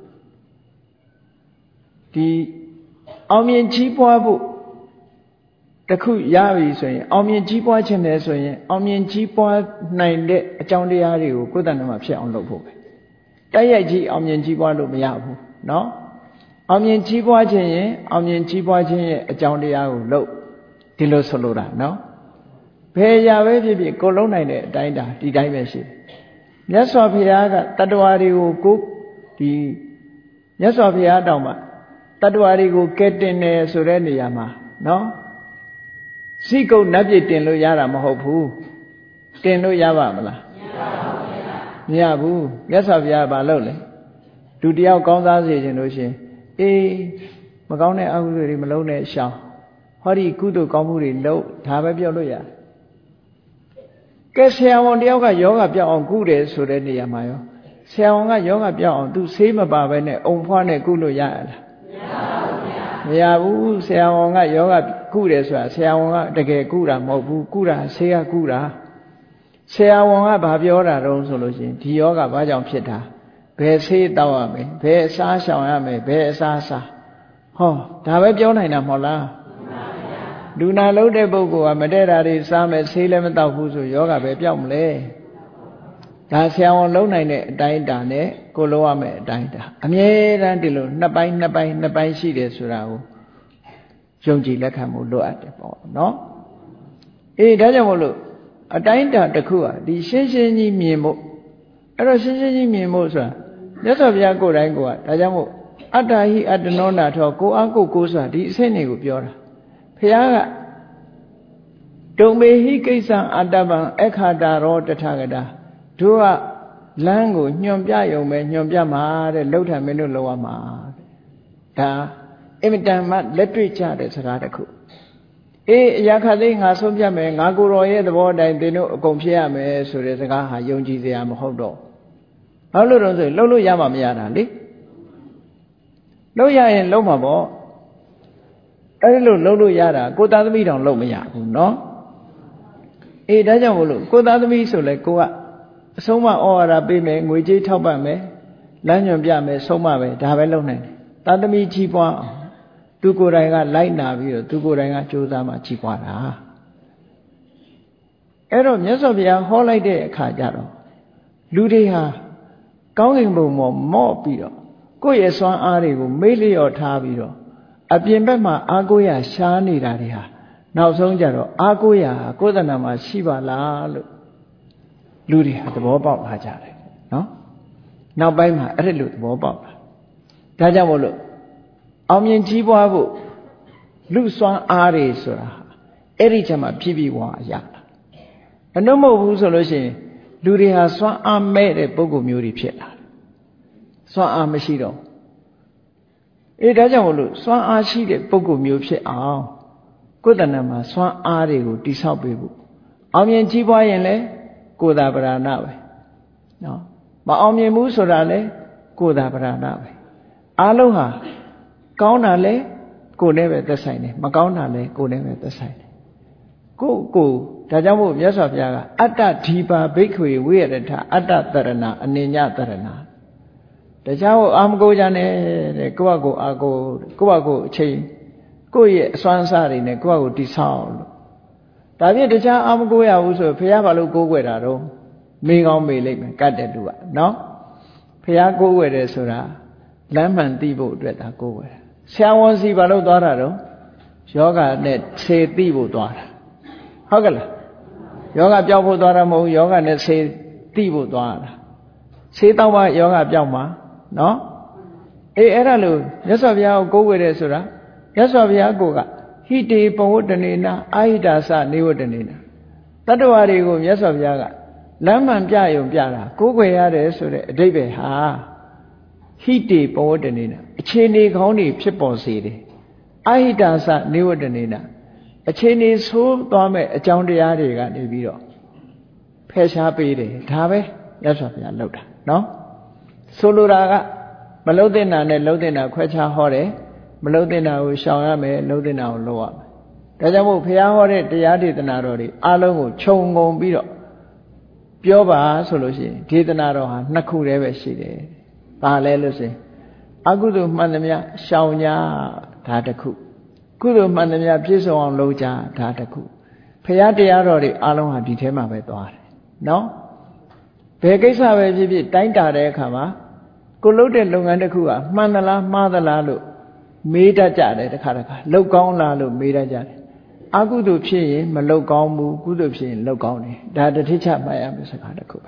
ဒီအောင်မြင်ကြီးပွားဖို့တခုရပြီဆိုရင်အောင်မြင်ကြီးပွားခြင်းလည်းဆိုရင်အောင်မြင်ကြီးပွားနိုင်တဲ့အကြောင်းတရားတွေကိုကိုယ်တဏ္ဍမှာဖြစ်အောင်လုပ်ဖို့ပဲတိုက်ရိုက်ကြီးအောင်မြင်ကြီးပွားလို့မရဘူးเนาะအောင်မြင်ကြီးပွားခြင်းရင်အောင်မြင်ကြီးပွားခြင်းရဲ့အကြောင်းတရားကိုလုပ်ဒီလိုဆိုလိုတာเนาะဘယ်ရာပဲဖြစ်ဖြစ်ကိုလုံးနိုင်တဲ့အတိုင်းတာဒီတိုင်းပဲရှိတယ်မြတ်စွာဘုရားကတတ္တဝါတွေကိုကိုဒီမြတ်စွာဘုရားတောင်မှတတ္တဝါတွေကိုကဲတင်တယ်ဆိုတဲ့နေရာမှာနော်စိတ်ကုတ်နတ်ပြည့်တင်လို့ရတာမဟုတ်ဘူးတင်လို့ရပါမလားမရပါဘူးမရဘူးမြတ်စွာဘုရားဘာလုပ်လဲလူတယောက်ကောင်းစားစေခြင်းလို့ရှင်အေးမကောင်းတဲ့အကုသိုလ်တွေမလုပ်နဲ့ရှောင်ဟောဒီကုသိုလ်ကောင်းမှုတွေလုပ်ဒါပဲပြောလို့ရတယ်ကဲဆရာဝန်တယောက်ကယောဂပြောက်အောင်ကုတယ်ဆိုတဲ့နေရာမှာရောဆရာဝန်ကယောဂပြောက်အောင်သူဆေးမပါဘဲနဲ့အုံဖွားနဲ့ကုလို့ရရလားမရဘူးဆရာဝန်ကယောဂကုတယ်ဆိုတာဆရာဝန်ကတကယ်ကုတာမဟုတ်ဘူးကုတာဆေးကကုတာဆရာဝန်ကဘာပြောတာတုံးဆိုလို့ရှိရင်ဒီယောဂဘာကြောင့်ဖြစ်တာဘယ်ဆေးတောက်ရမယ်ဘယ်အစားရှောင်ရမယ်ဘယ်အစားစားဟောဒါပဲပြောနိုင်တာမဟုတ်လားလူနာလုံးတဲ့ပုဂ္ဂိုလ်ကမတည့်တာတွေစားမယ်ဆေးလည်းမတောက်ဘူးဆိုယောဂပဲပြောက်မလဲဒါဆရာဝန်လုံးနိုင်တဲ့အတိုင်းအတာနဲ့ကိုလုံးရမယ်အတိုင်းအတာအမြဲတမ်းဒီလိုနှစ်ပိုင်းနှစ်ပိုင်းနှစ်ပိုင်းရှိတယ်ဆိုတာကိုယုံကြည်လက်ခံမှုလိုအပ်တယ်ပေါ့နော်အေးဒါကြောင့်မို့လို့အတိုင်းအတာတစ်ခုဟာဒီရှင်းရှင်းကြီးမြင်ဖို့အဲ့တော့ရှင်းရှင်းကြီးမြင်ဖို့ဆိုတာမြတ်စွာဘုရားကိုယ်တိုင်ကဒါကြောင့်မို့အတ္တဟိအတ္တနောနာထောကိုအားကိုကိုဆိုတာဒီအဆင့်တွေကိုပြောတာဘုရားကတုံမေဟိကိစ္စအတ္တပံအခါတာရောတထကတာတို့ကလမ်းကိုညွန်ပြရုံပဲညွန်ပြမှာတဲ့လှုပ်ထံမင်းတို့လောက်ရမှာဒါအင်မတန်မှလက်တွေ့ကြတဲ့စကားတစ်ခုအေးအရာခသိငါဆုံးဖြတ်မယ်ငါကိုယ်တော်ရဲ့သဘောတိုင်းသင်တို့အကုန်ဖြစ်ရမယ်ဆိုတဲ့စကားဟာယုံကြည်စရာမဟုတ်တော့ဘာလို့လဲဆိုရင်လှုပ်လို့ရမှာမရတာလေလှုပ်ရရင်လှုပ်မှာပေါ့အဲ့လိုလှုပ်လို့ရတာကိုသားသမီးတောင်လှုပ်မရဘူးเนาะအေးဒါကြောင့်မို့လို့ကိုသားသမီးဆိုလဲကိုကအဆုံးမဩဝါဒပေးမယ်ငွေကြေးထောက်ပံ့မယ်လမ်းညွှန်ပြမယ်ဆုံးမပဲဒါပဲလုပ်နိုင်တယ်သားသမီးကြီးပွားအောင်သူကိုယ်တိုင်ကလိုက်နာပြီးတော့သူကိုယ်တိုင်ကကြိုးစားမှကြီးပွားတာအဲ့တော့မြတ်စွာဘုရားဟောလိုက်တဲ့အခါကျတော့လူတွေဟာကောင်းကင်ဘုံပေါ်မော့ပြီးတော့ကိုယ့်ရဲ့စွမ်းအားတွေကိုမေ့လျော့ထားပြီးတော့အပြင်ဘက်မှာအားကိုးရရှားနေတာတွေဟာနောက်ဆုံးကြတော့အားကိုးရကိုယ်တဏ္ဍာမှာရှိပါလားလို့လူတွေဟာသဘောပေါက်လာကြတယ်နော်နောက်ပိုင်းမှာအဲ့ဒါလိုသဘောပေါက်လာဒါကြောင့်မို့လို့အောင်မြင်ကြီးပွားဖို့လူစွမ်းအားတွေဆိုတာအဲ့ဒီချက်မှာပြည့်ပြည့်ဝဝရတာအနှုတ်မဟုတ်ဘူးဆိုလို့ရှိရင်လူတွေဟာစွမ်းအားမဲ့တဲ့ပုဂ္ဂိုလ်မျိုးတွေဖြစ်လာတယ်စွမ်းအားမရှိတော့အေးဒါကြောင့်မလို့စွမ်းအားရှိတဲ့ပုဂ္ဂိုလ်မျိုးဖြစ်အောင်ကိုယ်တဏ္ဍာမှာစွမ်းအားတွေကိုတိဆောက်ပေးဖို့အောင်မြင်ကြီးပွားရင်လည်းကိုယ်သာပဓာနပဲနော်မအောင်မြင်ဘူးဆိုတာလည်းကိုယ်သာပဓာနပဲအားလုံးဟာကောင်းတာလည်းကိုယ်နဲ့ပဲသက်ဆိုင်တယ်မကောင်းတာလည်းကိုယ်နဲ့ပဲသက်ဆိုင်တယ်ကိုယ်ကိုဒါကြောင့်မို့မြတ်စွာဘုရားကအတ္တဒီပါဘိက္ခွေဝိရထအတ္တတရဏအနိညတရဏတခြားကိုအာမကိုကြနဲ့တဲ့ကိုယ့်အကိုအာကိုကိုယ့်အကိုအချိန်ကိုယ့်ရဲ့အစွမ်းစားတွေနဲ့ကိုယ့်အကိုတိဆောက်လို့ဒါဖြင့်တခြားအာမကိုရဘူးဆိုဘုရားဘာလို့ကိုးကွယ်တာတော့မေကောင်းမေလိမ့်မယ်ကတ်တဲ့သူကနော်ဘုရားကိုးကွယ်တယ်ဆိုတာလမ်းမှန်သိဖို့အတွက်ဒါကိုးကွယ်တာဆရာဝန်စီဘာလို့သွားတာတော့ယောဂနဲ့ဆေးသိဖို့သွားတာဟုတ်ကလားယောဂပြောက်ဖို့သွားတာမဟုတ်ယောဂနဲ့ဆေးသိဖို့သွားတာဆေးတော့မှယောဂပြောက်မှာနော်အေးအဲ့ဒါလို့မြတ်စွာဘုရားကိုကိုးကွယ်တယ်ဆိုတာမြတ်စွာဘုရားကိုကဟိတေပဝတ္တနေနာအာဟိတာစနေဝတ္တနေနာတတ္တဝါတွေကိုမြတ်စွာဘုရားကလမ်းမှန်ပြယုံပြတာကိုးကွယ်ရတယ်ဆိုတဲ့အဓိပ္ပာယ်ဟာဟိတေပဝတ္တနေနာအခြေအနေကောင်းတွေဖြစ်ပေါ်စေတယ်အာဟိတာစနေဝတ္တနေနာအခြေအနေဆိုးသွားမဲ့အကြောင်းတရားတွေကနေပြီးတော့ဖယ်ရှားပေးတယ်ဒါပဲမြတ်စွာဘုရားလုပ်တာနော်ဆိုလိုတာကမလုံးတဲ့နာနဲ့လုံးတဲ့နာခွဲခြားဟောတယ်မလုံးတဲ့နာကိုရှောင်ရမယ်လုံးတဲ့နာကိုလုံးရမယ်ဒါကြောင့်မို့ဘုရားဟောတဲ့တရားဒေသနာတော်တွေအားလုံးကိုခြုံငုံပြီးတော့ပြောပါဆိုလို့ရှိရင်ဒေသနာတော်ဟာနှစ်ခုတည်းပဲရှိတယ်ဘာလဲလို့ဆိုရင်အကုသိုလ်မှန်သမျှရှောင်ကြဒါတစ်ခုကုသိုလ်မှန်သမျှပြည့်စုံအောင်လုပ်ကြဒါတစ်ခုဘုရားတရားတော်တွေအားလုံးဟာဒီထဲမှာပဲသွားတယ်နော်ဘယ်ကိစ္စပဲဖြစ်ဖြစ်တိုင်းတာတဲ့အခါမှာကိုလုပ်တဲ့လုပ်ငန်းတစ်ခုကမှန်သလားမှားသလားလို့မေးတတ်ကြတယ်တခါတခါလုပ်ကောင်းလားလို့မေးတတ်ကြတယ်အကုသိုလ်ဖြစ်ရင်မလုပ်ကောင်းဘူးကုသိုလ်ဖြစ်ရင်လုပ်ကောင်းတယ်ဒါတတိချမှတ်ရမယ့်စကားတစ်ခုပဲ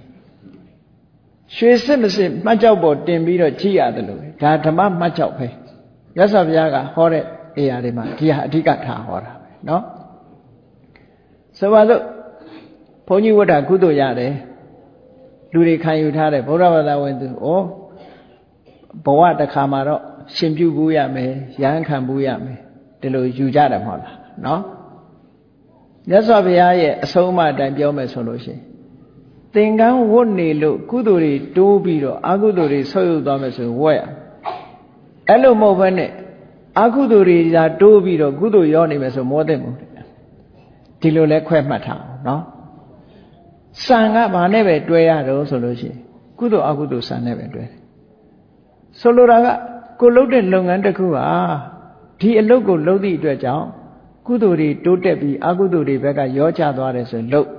ရွှေစစ်မစစ်မှတ်ကြောက်ပေါ်တင်ပြီးတော့ကြည့်ရတယ်လို့ဒါဓမ္မမှတ်ကြောက်ပဲမြတ်စွာဘုရားကဟောတဲ့အရာတွေမှာဒီဟာအဓိကထားဟောတာပဲเนาะဆိုပါစို့ဘုန်းကြီးဝတ္တကုသိုလ်ရတယ်လူတွေခံယူထားတဲ့ဗုဒ္ဓဘာသာဝင်သူဩဘဝတစ်ခါမှာတော့ရှင်ပြုဘူးရမယ်ရဟန်းခံဘူးရမယ်ဒီလိုယူကြတယ်မဟုတ်လားเนาะမြတ်စွာဘုရားရဲ့အဆုံးအမအတိုင်းပြောမယ်ဆိုလို့ရှိရင်သင်္ကန်းဝတ်နေလို့ကုသိုလ်တွေတိုးပြီးတော့အကုသိုလ်တွေဆုတ်ယုတ်သွားမယ်ဆိုရင်ဝတ်ရအဲ့လိုမဟုတ်ဘဲနဲ့အကုသိုလ်တွေသာတိုးပြီးတော့ကုသိုလ်ရောနေမယ်ဆိုမောတဲ့မို့ဒီလိုလဲခွဲမှတ်ထားအောင်เนาะစံကဘာနဲ့ပဲတွဲရတော့ဆိုလို့ရှိရင်ကုသိုလ်အကုသိုလ်စံနဲ့ပဲတွဲတယ်ဆိုလိုတာကကိုလုပ်တဲ့လုပ်ငန်းတစ်ခုဟာဒီအလုပ်ကိုလုပ်သည့်အတွက်ကြောင့်ကုသိုလ်တွေတိုးတက်ပြီးအကုသိုလ်တွေဘက်ကရောကျသွားတယ်ဆိုရင်လုပ်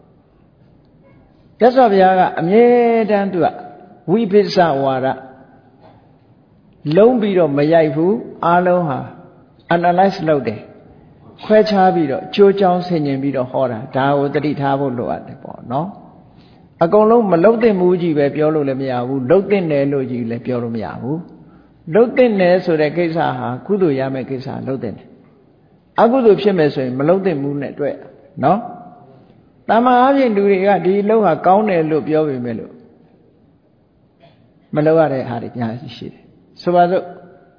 မြတ်စွာဘုရားကအမြဲတမ်းသူကဝိပဿနာဝါဒလုံးပြီးတော့မရိုက်ဘူးအားလုံးဟာ analyze လုပ်တယ်ခွဲခြားပြီးတော့ကြိုးကြောင်းဆင်ញင်ပြီးတော့ဟောတာဒါကိုသတိထားဖို့လိုအပ်တယ်ပေါ့နော်အကုန်လုံးမလုတ်တဲ့မူကြီးပဲပြောလို့လည်းမရဘူးလုတ်တဲ့တယ်လို့ကြီးလည်းပြောလို့မရဘူးလုတ်တဲ့တယ်ဆိုတဲ့ကိစ္စဟာကုသိုလ်ရမယ့်ကိစ္စလုတ်တဲ့တယ်အကုသိုလ်ဖြစ်မယ်ဆိုရင်မလုတ်တဲ့မူနဲ့တွေ့နော်တမန်အားဖြင့်လူတွေကဒီလှုပ်ဟာကောင်းတယ်လို့ပြောပေမဲ့လို့မလုတ်ရတဲ့ဟာတွေညာရှိတယ်ဆိုပါစို့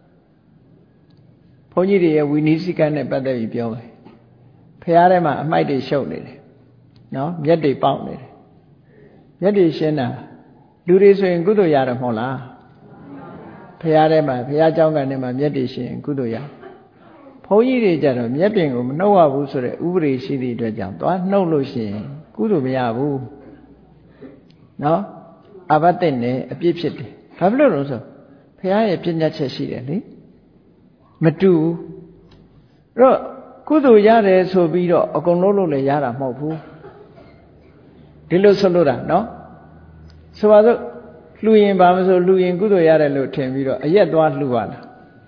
ဘုန်းကြီးတွေရဲ့ဝိနည်းစည်းကမ်းနဲ့ပတ်သက်ပြီးပြောမယ်ဖះထဲမှာအမိုက်တွေရှုပ်နေတယ်နော်မျက်တွေပေါက်နေတယ်မျက်တွေရှင်းတာလူတွေဆိုရင်ကုသိုလ်ရတယ်မဟုတ်လားဖះထဲမှာဖះเจ้าကန်ထဲမှာမျက်တွေရှင်းကုသိုလ်ရဘုန်းကြီးတွေကြတော့မျက်ပြင်ကိုမနှုတ်ရဘူးဆိုတဲ့ဥပဒေရှိသည့်အတွက်ကြောင့်သွားနှုတ်လို့ရှိရင်ကုသိုလ်မရဘူးနော်အဘတ်တဲ့နဲ့အပြစ်ဖြစ်တယ်ဘာဖြစ်လို့လဲဆိုဖះရဲ့ပြညတ်ချက်ရှိတယ်လေမတူဘူးအဲ့တော့ကုသိုလ်ရတယ်ဆိုပြီးတော့အကုန်လုံးလို့လည်းရတာမဟုတ်ဘူးဒီလိုဆိုလို့တာနော်ဆိုပါစို့လှူရင်ဘာမဆိုလှူရင်ကုသိုလ်ရတယ်လို့ထင်ပြီးတော့အရက်သွားလှူရလား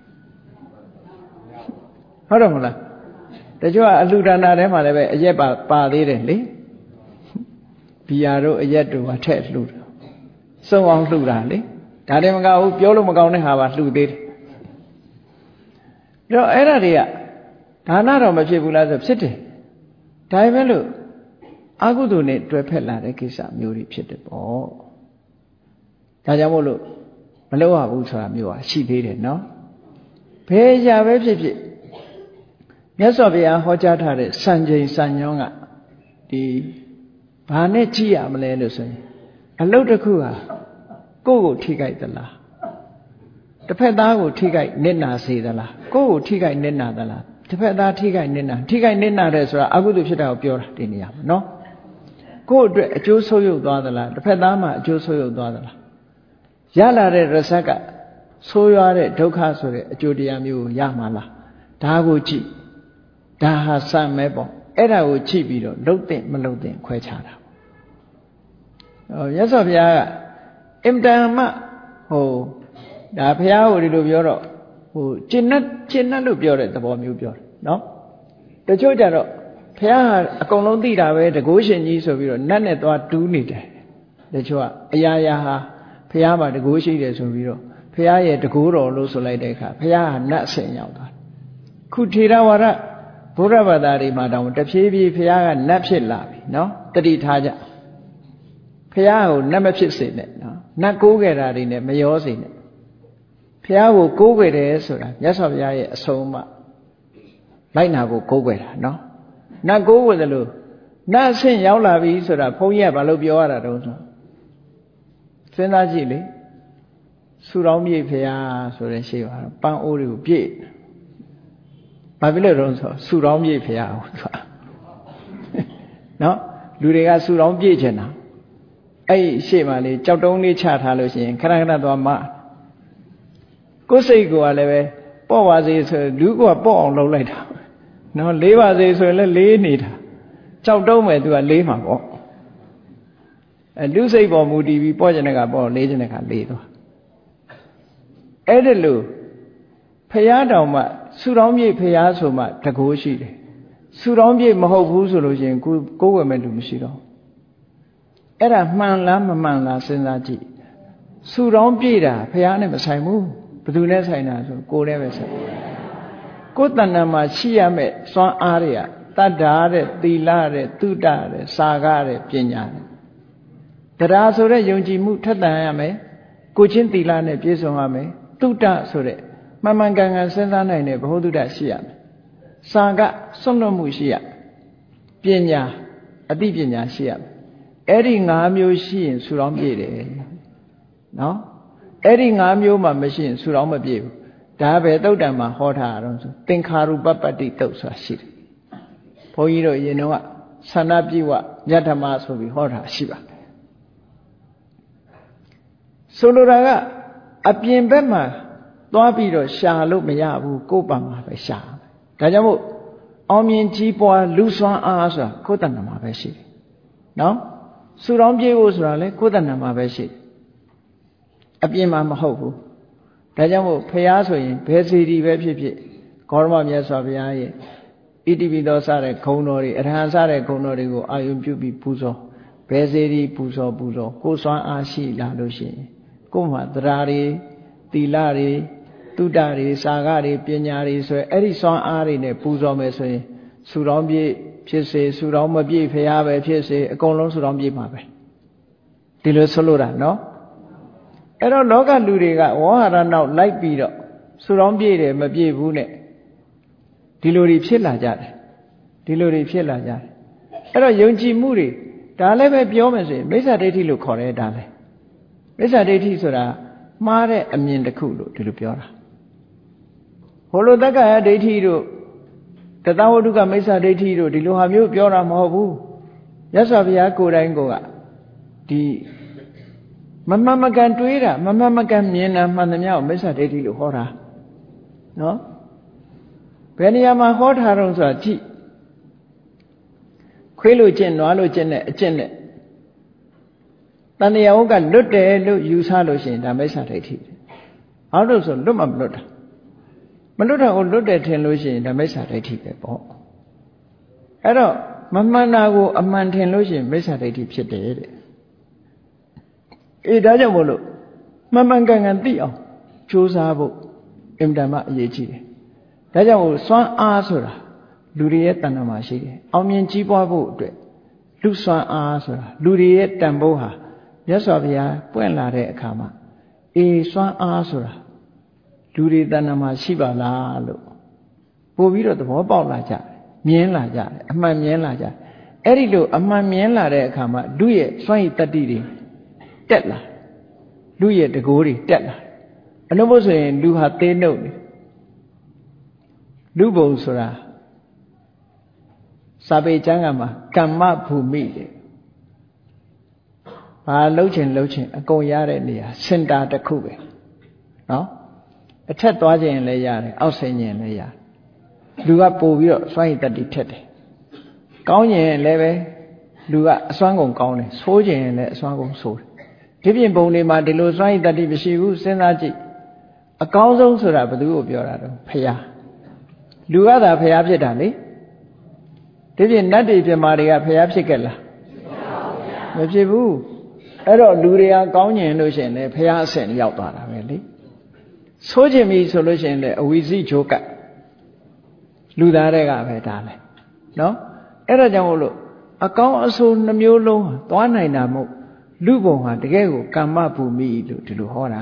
ဟုတ်တယ်မလားတချို့ကအလှူဒါနထဲမှာလည်းပဲအရက်ပါပါသေးတယ်လေဘီယာတို့အရက်တို့ကထည့်လှူတာစုံအောင်လှူတာလေဒါတည်းမကဘူးပြောလို့မကောင်းတဲ့ဟာပါလှူသေးတယ်တော့အဲ့ဒါတွေကဒါနတော့မဖြစ်ဘူးလားဆိုဖြစ်တယ်ဒါပေမဲ့လို့အကုသိုလ်နဲ့တွဲဖက်လာတဲ့ကိစ္စမျိုးတွေဖြစ်တယ်ပေါ့ဒါကြောင့်မို့လို့မလုပ်ရဘူးဆိုတာမျိုးဟာရှိသေးတယ်နော်ဘယ်ရာပဲဖြစ်ဖြစ်မြတ်စွာဘုရားဟောကြားထားတဲ့စံချိန်စံညွှန်းကဒီဘာနဲ့ကြည့်ရမလဲလို့ဆိုရင်အလုပ်တစ်ခုဟာကိုယ့်ကိုထိခိုက်သလားတစ်ဖက်သားကိုထိခိုက်နစ်နာစေသလားကိုယ့်ကိုထိခိုက်နစ်နာသလားတစ်ဖက်သားထိခိုက်နစ်နာထိခိုက်နစ်နာတယ်ဆိုတာအကုသိုလ်ဖြစ်တာကိုပြောတာဒီနေရာမှာနော်ကိုယ့်အတွက်အကျိုးဆုပ်ယုပ်သွားသလားတစ်ဖက်သားမှာအကျိုးဆုပ်ယုပ်သွားသလားရလာတဲ့ရစက်ကဆိုးရွားတဲ့ဒုက္ခဆိုတဲ့အကျိုးတရားမျိုးကိုရမှာလားဒါကိုကြည့်ဒါဟာစံမဲပေါ့အဲ့ဒါကိုကြည့်ပြီးတော့လှုပ်တဲ့မလှုပ်တဲ့ခွဲခြားတာဟောရသော်ဘုရားကအင်တန်မှဟိုဒါဘုရားဟိုဒီလိုပြောတော့ဟိုကျင့်တ်ကျင့်တ်လို့ပြောတဲ့သဘောမျိုးပြောတယ်နော်တချို့ကြတော့ဘုရားဟာအကုန်လုံးသိတာပဲတကုရှင်ကြီးဆိုပြီးတော့နတ်နဲ့သွားတူးနေတယ်တချို့ကအရာရာဟာဘုရားမှာတကုရှိတယ်ဆိုပြီးတော့ဘဖရာရဲ့တကူတော်လို့ဆိုလိုက်တဲ့အခါဖရာကနတ်အဆင့်ရောက်သွားခုထေရဝါဒဘုရားဘာသာတွေမှာတောင်တဖြည်းဖြည်းဖရာကနတ်ဖြစ်လာပြီနော်တတိထားကြဖရာကိုနတ်မဖြစ်စေနဲ့နော်နတ်ကိုးကြတာတွေနဲ့မရောစေနဲ့ဖရာကိုကိုးကြတယ်ဆိုတာမြတ်စွာဘုရားရဲ့အဆုံးအမလိုက်နာကိုကိုးကြတာနော်နတ်ကိုးကြတယ်လို့နတ်အဆင့်ရောက်လာပြီဆိုတာဘုန်းကြီးကဘာလို့ပြောရတာတုံးဆိုစဉ်းစားကြည့်လေဆူတောင်းမြေဖရာဆိုတဲ့ရှေ့ပါပန်းအိုးတွေကိုပြည့်ဘာဖြစ်လို့တုံးဆိုဆူတောင်းမြေဖရာဟုတ်သွားနော်လူတွေကဆူတောင်းပြည့်ချင်တာအဲ့ဒီရှေ့မှာလေကြောက်တုံးလေးချထားလို့ရှိရင်ခဏခဏသွားမကိုယ်စိတ်ကလည်းပဲပေါ့ပါစေဆိုလူကပေါ့အောင်လုပ်လိုက်တာနော်လေးပါစေဆိုရင်လည်းလေးနေတာကြောက်တုံးမယ်သူကလေးမှာပေါ့အဲလူစိတ်ပေါ်မူတည်ပြီးပေါ့ကျင်တဲ့ကပေါ့လေးကျင်တဲ့ကလေးသွားအဲ့ဒါလို့ဖရာတောင်မှဆူတောင်းမြေဖရာဆိုမှတကိုးရှိတယ်ဆူတောင်းမြေမဟုတ်ဘူးဆိုလို့ရှိရင်ကိုကိုယ်ဝယ်မဲ့လူမရှိတော့အဲ့ဒါမှန်လားမမှန်လားစဉ်းစားကြည့်ဆူတောင်းပြေးတာဖရာနဲ့မဆိုင်ဘူးဘယ်သူနဲ့ဆိုင်တာဆိုကိုယ်နဲ့ပဲဆိုင်ကိုယ်တဏ္ဍာမှာရှိရမဲ့စွမ်းအားတွေကတတ္တာတဲ့သီလတဲ့သုတတဲ့စာကတဲ့ပညာတဲ့တရားဆိုတဲ့ယုံကြည်မှုထက်သန်ရမယ်ကိုချင်းသီလနဲ့ပြည့်စုံရမယ်သုတဆိုတဲ့မှန်မှန်ကန်ကန်စဉ်းစားနိုင်တဲ့ဘ ഹു တုတရှိရမယ်စာကစွန့်လွတ်မှုရှိရပညာအသိပညာရှိရမယ်အဲ့ဒီ၅မျိုးရှိရင်ဆူတောင်းပြည့်တယ်နော်အဲ့ဒီ၅မျိုးမှမရှိရင်ဆူတောင်းမပြည့်ဘူးဒါပဲသုတ်တံမှာဟောထားတာဆိုသင်္ခါရုပပတ္တိတုတ်ဆိုတာရှိတယ်ဘုန်းကြီးတို့ရင်တော့ဆန္ဒပြည့်ဝမြတ်ဓမ္မဆိုပြီးဟောတာရှိပါတယ်ဆိုလိုတာကအပြင်ဘက်မှာသွားပြီးတော့ရှာလို့မရဘူးကိုယ့်ပံမှာပဲရှာဒါကြောင့်မို့အောင်မြင်ကြီးပွားလူစွမ်းအားဆိုတာကိုယ့်တဏ္ဍာမှာပဲရှိတယ်နော်ဆူတောင်းပြေဖို့ဆိုတာလေကိုယ့်တဏ္ဍာမှာပဲရှိတယ်အပြင်မှာမဟုတ်ဘူးဒါကြောင့်မို့ဖရာဆိုရင်ဘယ်စီဒီပဲဖြစ်ဖြစ်ဂေါရမမြတ်စွာဘုရားရဲ့ဣတိပိသောစတဲ့ဂုဏ်တော်တွေအရဟံစတဲ့ဂုဏ်တော်တွေကိုအာယုပြုပြီးပူဇော်ဘယ်စီဒီပူဇော်ပူဇော်ကိုယ်စွမ်းအားရှိလာလို့ရှိရင်ကိုယ်မှာတရားတွေသီလတွေသုတတွေစာကတွေပညာတွေဆိုရင်အဲ့ဒီစွမ်းအားတွေနဲ့ပူဇော်မယ်ဆိုရင်ဆူတောင်းပြည့်ဖြစ်စေဆူတောင်းမပြည့်ဖရာပဲဖြစ်စေအကုန်လုံးဆူတောင်းပြည့်မှာပဲဒီလိုဆိုလို့တာနော်အဲ့တော့လောကလူတွေကဝေါဟာရနောက်လိုက်ပြီးတော့ဆူတောင်းပြည့်တယ်မပြည့်ဘူးနဲ့ဒီလိုတွေဖြစ်လာကြတယ်ဒီလိုတွေဖြစ်လာကြတယ်အဲ့တော့ယုံကြည်မှုတွေဒါလည်းပဲပြောမယ်ဆိုရင်မိစ္ဆာဒိဋ္ဌိလို့ခေါ်တယ်ဒါလည်းမိစ္ဆာဒိဋ္ဌိဆိုတာမှားတဲ့အမြင်တစ်ခုလို့ဒီလိုပြောတာဟိုလိုတက္ကရာဒိဋ္ဌိတို့တသဝတ္ထုကမိစ္ဆာဒိဋ္ဌိတို့ဒီလိုဟာမျိုးပြောတာမဟုတ်ဘူးမြတ်စွာဘုရားကိုယ်တိုင်ကိုကဒီမမှန်မကန်တွေးတာမမှန်မကန်မြင်တာမှန်သမျှကိုမိစ္ဆာဒိဋ္ဌိလို့ဟောတာနော်ဘယ်နေရာမှာဟောထားတော့ဆိုတာကြည့်ခွေးလို့ကျင့်နွားလို့ကျင့်တဲ့အကျင့်နဲ့တဏှာဝကလွတ်တယ်လို့ယူဆလို့ရှိရင်ဒါမိစ္ဆာဒိဋ္ဌိဘာလို့ဆိုလွတ်မှမလွတ်တာမလွတ်တော့လွတ်တယ်ထင်လို့ရှိရင်ဒါမိစ္ဆာဒိဋ္ဌိပဲပေါ့အဲ့တော့မမှန်တာကိုအမှန်ထင်လို့ရှိရင်မိစ္ဆာဒိဋ္ဌိဖြစ်တယ်တဲ့အေးဒါကြောင့်မို့လို့မှန်မှန်ကန်ကန်သိအောင်ကြိုးစားဖို့အင်တန်မှအရေးကြီးတယ်ဒါကြောင့်မို့စွမ်းအားဆိုတာလူတွေရဲ့တဏ္ဍာမှာရှိတယ်အောင်မြင်ကြီးပွားဖို့အတွက်လူစွမ်းအားဆိုတာလူတွေရဲ့တန်ဖိုးဟာမြတ်စွာဘုရားပွင့်လာတဲ့အခါမှာအေးစွမ်းအားဆိုတာလူတွေတဏ္ဍာမှာရှိပါလားလို့ပို့ပြီးတော့သဘောပေါက်လာကြတယ်မြင်လာကြတယ်အမှန်မြင်လာကြတယ်အဲ့ဒီလိုအမှန်မြင်လာတဲ့အခါမှာလူရဲ့စွမ်းရည်တတ္တိတွေတက်လာလူရဲ့တကိုးတွေတက်လာအနုဘုဆိုရင်လူဟာသေးနှုတ်နေလူဘုံဆိုတာစာပေကျမ်းကမှာကမ္မဘူမိတဲ့ဘာလှုပ်ချင်လှုပ်ချင်အကုန်ရတဲ့နေရာစင်တာတစ်ခုပဲနော်အထက်သွားခြင်းလည်းရတယ်အောက်ဆင်းခြင်းလည်းရတယ်လူကပို့ပြီးတော့စွမ်းရည်တတ္တိထက်တယ်ကောင်းခြင်းလည်းပဲလူကအစွမ်းကုန်ကောင်းတယ်ဆိုးခြင်းလည်းအစွမ်းကုန်ဆိုးတယ်ဒီပြင်ပုံလေးမှာဒီလိုစွမ်းရည်တတ္တိမရှိဘူးစဉ်းစားကြည့်အကောင်းဆုံးဆိုတာဘယ်သူကိုပြောတာတော့ဖရာလူကသာဖရာဖြစ်တာလေဒီပြင်နတ်တွေပြမာတွေကဖရာဖြစ်ခဲ့လားမဖြစ်ဘူးအဲ့တော့လူတွေကကောင်းကျင်လို့ရှိရင်လည်းဖရာအဆင့်ရောက်သွားတာပဲလေဆိုးခြင်းပြီဆိုလို့ရှိရင်လည်းအဝီစီချိုးကတ်လူသားတွေကပဲဒါလဲနော်အဲ့ဒါကြောင့်မို့လို့အကောင်းအဆိုးနှမျိုးလုံးသွားနိုင်တာမို့လူဘုံဟာတကယ်ကိုကမ္မဘူမိလို့ဒီလိုဟောတာ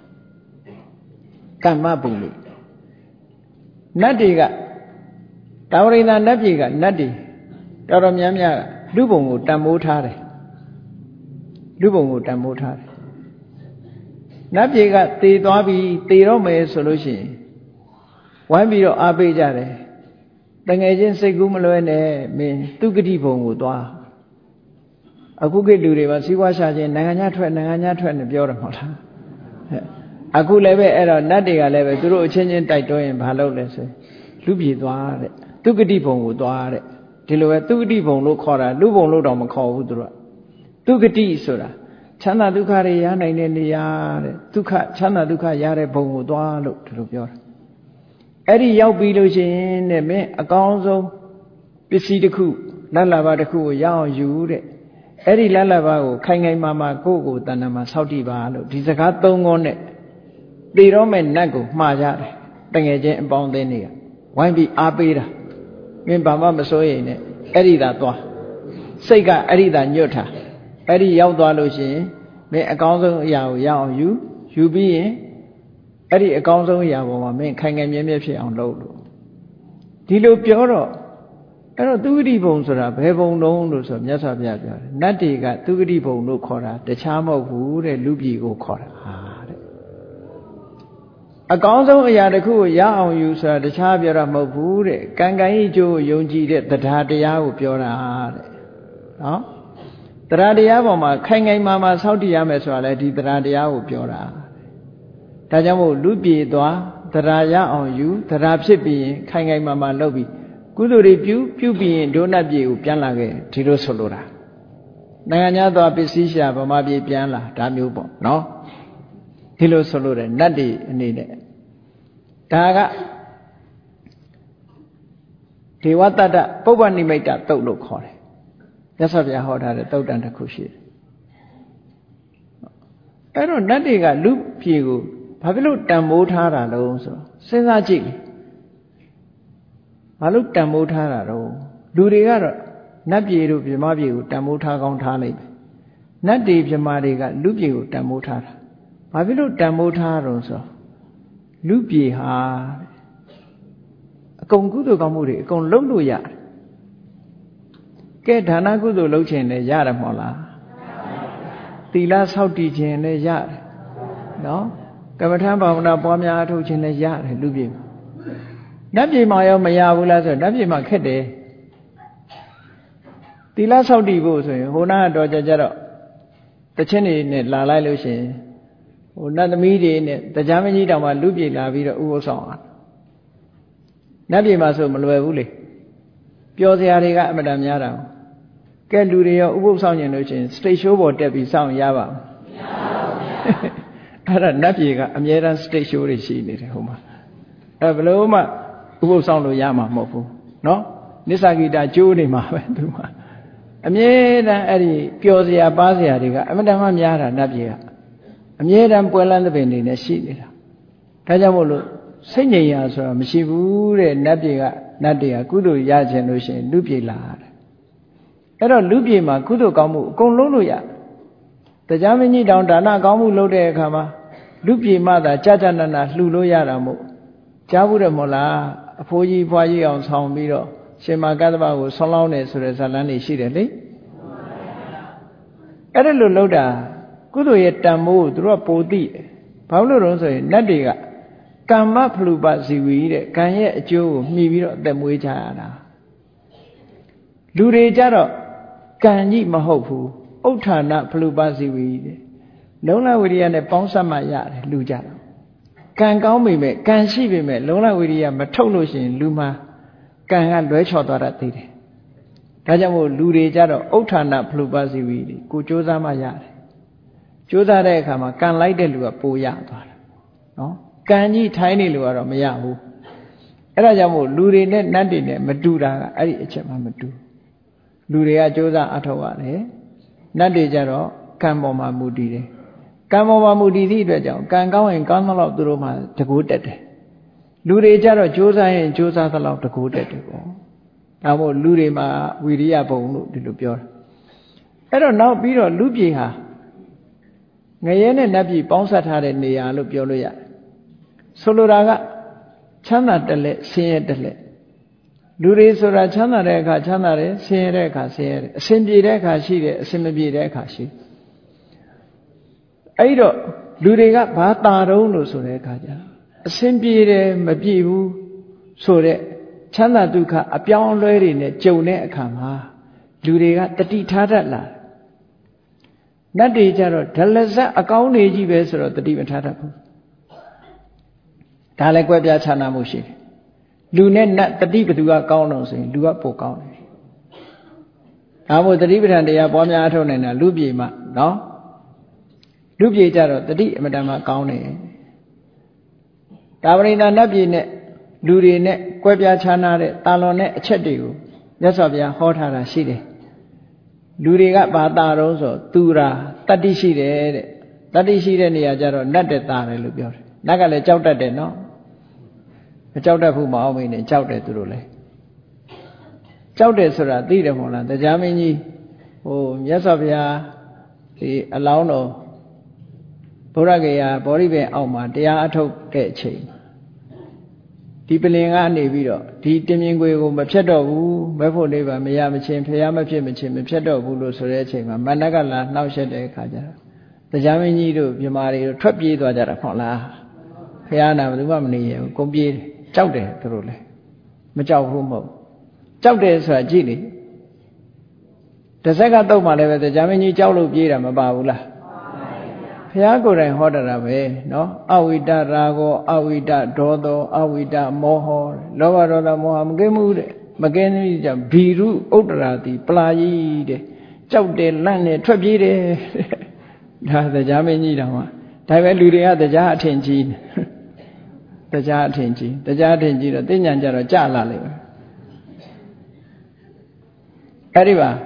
ကမ္မဘူမိနတ်တွေကတာဝရိန္ဒနတ်ပြည်ကနတ်တွေတော်တော်များများလူဘုံကိုတန်ဖိုးထားတယ်လူဘုံကိုတန်ဖိုးထားတယ်နတ်ပြည်ကတည်သွားပြီးတည်တော့မယ်ဆိုလို့ရှိရင်ဝိုင်းပြီးတော့အားပေးကြတယ်တငယ်ချင်းစိတ်ကူးမလွဲနဲ့မင်းသူဂတိဘုံကိုသွားအခုခေတ်လူတွေပါစီးပွားရှာခြင်းနိုင်ငံခြားထွက်နိုင်ငံခြားထွက်နဲ့ပြောတယ်မဟုတ်လားအခုလည်းပဲအဲ့တော့နတ်တွေကလည်းပဲသူတို့အချင်းချင်းတိုက်တွန်းရင်ဘာလုပ်လဲဆိုလူပြည်သွားတဲ့သူဂတိဘုံကိုသွားတဲ့ဒီလိုပဲသူဂတိဘုံလို့ခေါ်တာလူဘုံလို့တော့မခေါ်ဘူးသူတို့ကသူဂတိဆိုတာချမ်းသာဒုက္ခတွေရနိုင်တဲ့နေရာတဲ့ဒုက္ခချမ်းသာဒုက္ခရတဲ့ဘုံကိုသွားလို့ဒီလိုပြောတာအဲ့ဒီရောက်ပြီးလို့ရှိရင်တဲ့မင်းအကောင်းဆုံးပစ္စည်းတစ်ခုလက်လာပါတစ်ခုကိုရအောင်ယူတဲ့အဲ့ဒီလက်လာပါကိုခိုင်ခိုင်မာမာကိုယ့်ကိုယ်တဏ္ဍာမှာဆောက်တည်ပါလို့ဒီစကားသုံးခုနဲ့သေတော့မဲ့နတ်ကိုမှားကြတယ်တငယ်ချင်းအပေါင်းအသင်းတွေကဝိုင်းပြီးအားပေးတာမင်းဘာမှမစိုးရိမ်နဲ့အဲ့ဒီသာသွားစိတ်ကအဲ့ဒီသာညွတ်တာအဲ့ဒီရောက်သွားလို့ရှိရင်မင်းအကောင်းဆုံးအရာကိုရအောင်ယူယူပြီးရင်အဲ့ဒီအကောင်းဆုံးအရာပေါ်မှာမင်းခိုင်ခိုင်မြဲမြဲဖြစ်အောင်လုပ်လို့ဒီလိုပြောတော့အဲ့တော့သူဂတိဘုံဆိုတာဘယ်ဘုံလုံးလို့ဆိုမြတ်စွာဘုရားပြောတယ်နတ်တွေကသူဂတိဘုံလို့ခေါ်တာတခြားမဟုတ်ဘူးတဲ့လူပြည်ကိုခေါ်တာဟာတဲ့အကောင်းဆုံးအရာတစ်ခုကိုရအောင်ယူဆိုတာတခြားပြောတာမဟုတ်ဘူးတဲ့ကံကံဤကျိုးယုံကြည်တဲ့တရားတရားကိုပြောတာတဲ့နော်တရားတရားပေါ်မှာခိုင်ခိုင်မာမာဆောက်တည်ရမယ်ဆိုတာလေဒီတရားတရားကိုပြောတာဒါကြောင့်မို့လူပြည်သွားတရားရအောင်ယူတရားဖြစ်ပြီးရင်ခိုင်ခိုင်မာမာလုပ်ပြီးကုသိုလ်တွေပြုပြုပြီးရင်ဒုနတ်ပြည်ကိုပြန်လာခဲ့ဒီလိုဆိုလိုတာနိုင်ငံခြားသွားပစ္စည်းရှာဗမာပြည်ပြန်လာဒါမျိုးပေါ့နော်ဒီလိုဆိုလို့တယ်နတ်တွေအနေနဲ့ဒါကဒေဝတတ္တပုဗ္ဗနိမိတ်တသုတ်လို့ခေါ်တယ်မြတ်စွာဘုရားဟောထားတဲ့သုတ်တန်တစ်ခုရှိတယ်အဲ့တော့နတ်တွေကလူပြည်ကိုဘာဖြစ်လို့တန်ဖိုးထားတာလဲဆိုတော့စဉ်းစားကြည့်ဘာလို့တန်ဖိုးထားတာတော့လူတွေကတော့နတ်ပြည်တို့ဗြဟ္မပြည်ကိုတန်ဖိုးထားကောင်းထားလိုက်ပဲနတ်တွေဗြဟ္မာတွေကလူပြည်ကိုတန်ဖိုးထားတာဘာဖြစ်လို့တန်ဖိုးထားတော့ဆိုလူပြည်ဟာအကုန်ကုသိုလ်ကောင်းမှုတွေအကုန်လုပ်လို့ရတယ်ကဲဒါနကုသိုလ်လုပ်ခြင်းလည်းရတယ်မဟုတ်လားသီလဆောက်တည်ခြင်းလည်းရတယ်နော်ကမ္မထာဘာဝနာပွားများအထုတ်ခြင်းလည်းရတယ်လူပြည်မှာနတ်ပြည်မှာရောမရဘူးလားဆိုတော့နတ်ပြည်မှာခက်တယ်သီလဆောက်တည်ဖို့ဆိုရင်ဟိုနာတော့ကြကြတော့တခြင်းတွေနဲ့လာလိုက်လို့ရှိရင်ဟိုနတ်သမီးတွေနဲ့တရားမကြီးတောင်မှလူပြည်လာပြီးတော့ဥပုသ်ဆောင်အောင်နတ်ပြည်မှာဆိုမလွယ်ဘူးလေပျော်စရာတွေကအမတန်များတာကဲလူတွေရောဥပုသ်ဆောင်ရင်လို့ရှိရင်စတိတ်ရှိုးပေါ်တက်ပြီးစောင့်ရပါမလားအဲ့ဒါနတ်ပြည်ကအမြဲတမ်းစတိတ်ရှိုးတွေရှိနေတယ်ဟိုမှာအဲ့ဘယ်လို့မှဥပုသ်ဆောင်လို့ရမှာမဟုတ်ဘူးနော်နိစ္စဂိတကျိုးနေမှာပဲသူမှာအမြဲတမ်းအဲ့ဒီပျော်စရာပါးစရာတွေကအမတန်မှများတာနတ်ပြည်ကအမြဲတမ်းပွဲလန်းသဘင်တွေနဲ့ရှိနေတာဒါကြောင့်မို့လို့စိတ်ငြိမ်ရာဆိုတာမရှိဘူးတဲ့နတ်ပြည်ကနတ်တွေကကုသိုလ်ရခြင်းလို့ရှိရင်လူပြည်လာတယ်အဲ့တော့လူပြည်မှာကုသိုလ်ကောင်းမှုအကုန်လုံးလို့ရတရားမကြီးတောင်ဒါနကောင်းမှုလုပ်တဲ့အခါမှာလူပြည်မှသာကြာကြာနာနာလှူလို့ရတာမို့ကြားဘူးတယ်မဟုတ်လားအဖိုးကြီးဖွားကြီးအောင်ဆောင်ပြီးတော့ရှင်မကတ္တဗကိုဆောင်းလောင်းနေဆိုတဲ့ဇာလန်းတွေရှိတယ်လေအဲ့ဒါလို့လုပ်တာကုသိုလ်ရဲ့တန်မိုးသူတို့ကပိုသိတယ်ဘာလို့လဲဆိုရင်နတ်တွေကကမ္မဖလူပဇီဝီတဲ့ကံရဲ့အကျိုးကိုမှီပြီးတော့အသက်မွေးကြရတာလူတွေကြတော့ကံကြီးမဟုတ်ဘူးဥဋ္ဌာဏဖလူပဇီဝီတဲ့လုံလဝိရိယနဲ့ပေါင်းစပ်မှရတယ်လူကြတော့ကံကောင်းပေမဲ့ကံရှိပေမဲ့လုံလဝိရိယမထုတ်လို့ရှိရင်လူမှာကံကလွဲချော်သွားတတ်သေးတယ်ဒါကြောင့်မို့လူတွေကြတော့ဥဋ္ဌာဏဖလူပဇီဝီကိုကြိုးစားမှရတယ်ကြိုးစားတဲ့အခါမှာကံလိုက်တဲ့လူကပိုရသွားတယ်နော်ကံကြီးထိုင်းနေလို့ကတော့မရဘူးအဲ့ဒါကြောင့်မို့လူတွေနဲ့နတ်တွေနဲ့မတူတာကအဲ့ဒီအချက်မှမတူလူတွေကကြိုးစားအထောက်ရတယ်နတ်တွေကြတော့ကံပေါ်မှာမူတည်တယ်ကံပေါ်မှာမူတည်သည့်အတွက်ကြောင့်ကံကောင်းရင်ကောင်းသလောက်သူတို့မှတကူတက်တယ်လူတွေကြတော့ကြိုးစားရင်ကြိုးစားသလောက်တကူတက်တယ်ပေါ့ဒါမို့လူတွေမှာဝိရိယဘုံလို့ဒီလိုပြောတာအဲ့တော့နောက်ပြီးတော့လူပြည်ဟာငရဲနဲ့နတ်ပြည်ပေါင်းစပ်ထားတဲ့နေရာလို့ပြောလို့ရတယ်ဆိုလိုတာကချမ်းသာတက်လက်ဆင်းရဲတက်လက်လူတွေဆိုတာချမ်းသာတဲ့အခါချမ်းသာတယ်ဆင်းရဲတဲ့အခါဆင်းရဲတယ်အဆင်ပြေတဲ့အခါရှိတယ်အဆင်မပြေတဲ့အခါရှိအဲ့တော့လူတွေကဘာတာတုံးလို့ဆိုတဲ့အခါကျအဆင်ပြေတယ်မပြေဘူးဆိုတဲ့ချမ်းသာဒုက္ခအပြောင်းအလဲတွေနဲ့ကြုံတဲ့အခါမှာလူတွေကတတိထားတတ်လာနတ်တွေကြတော့ဒလဇတ်အကောင်းနေကြီးပဲဆိုတော့တတိမထားတတ်ဘူးဒါလည်းကွဲပြားခြားနားမှုရှိတယ်လူနဲ့နတ်တတိဘသူကကောင်းတော့ဆိုရင်လူကပိုကောင်းတယ်ဒါမို့တတိပဋ္ဌာန်တရားပွားများအထောက်နိုင်တာလူပြေမှာနော်လူပြေကြတော့တတိအမတန်မှကောင်းတယ်ဒါပရိသနတ်ပြေနဲ့လူတွေနဲ့ကွဲပြားခြားနားတဲ့တာလွန်တဲ့အချက်တွေကိုမြတ်စွာဘုရားဟောထားတာရှိတယ်လူတွေကဘာတာတော့ဆိုသူရာတတ္တိရှိတယ်တဲ့တတ္တိရှိတဲ့နေရာကျတော့နတ်တဲ့တာတယ်လို့ပြောတယ်နတ်ကလည်းကြောက်တတ်တယ်နော်မကြောက်တတ်ဘူးမအောင်မင်းနဲ့ကြောက်တယ်သူတို့လည်းကြောက်တယ်ဆိုတာသိတယ်မဟုတ်လားတရားမင်းကြီးဟိုမြတ်စွာဘုရားဒီအလောင်းတော်ဗုဒ္ဓဂယာဗောဓိပင်အောက်မှာတရားအထုတ်တဲ့အချိန်ဒီပလင်ကနေပြီးတော့ဒီတင်မြင်ခွေကိုမဖြတ်တော့ဘူးမဲဖို့လေးပါမရမချင်းဖျားမဖြစ်မချင်းမဖြတ်တော့ဘူးလို့ဆိုတဲ့အချိန်မှာမန္တကလာနှောက်ရက်တဲ့အခါကျတော့တရားမင်းကြီးတို့မြမာတွေတို့ထွက်ပြေးသွားကြတာဟုတ်လားဖျားနာဘယ်သူမှမနေရဘူးကုန်ပြေးကြောက်တယ်သူတို့လည်းမကြောက်ဘူးမဟုတ်ကြောက်တယ်ဆိုတာကြည့်လေတစ်စက်ကတော့မှလည်းပဲတရားမင်းကြီးကြောက်လို့ပြေးတာမပါဘူးလားဘုရားကိုယ်တိုင်ဟောတာပဲနော်အဝိတရာဂောအဝိတဒေါသောအဝိတမောဟလောဘဒေါသမောဟမကင်းမှုတဲ့မကင်းဘူးကြောင့်ဘီရုဥတ္တရာတိပလာကြီးတဲ့ကြောက်တယ်လန့်တယ်ထွက်ပြေးတယ်ဒါတရားမင်းကြီးတော်မှာဒါပဲလူတွေကတရားအထင်ကြီးတရားအထင်ကြီးတရားအထင်ကြီးတော့သိဉာဏ်ကြတော့ကြာလာလိမ့်မယ်အဲ့ဒီပါ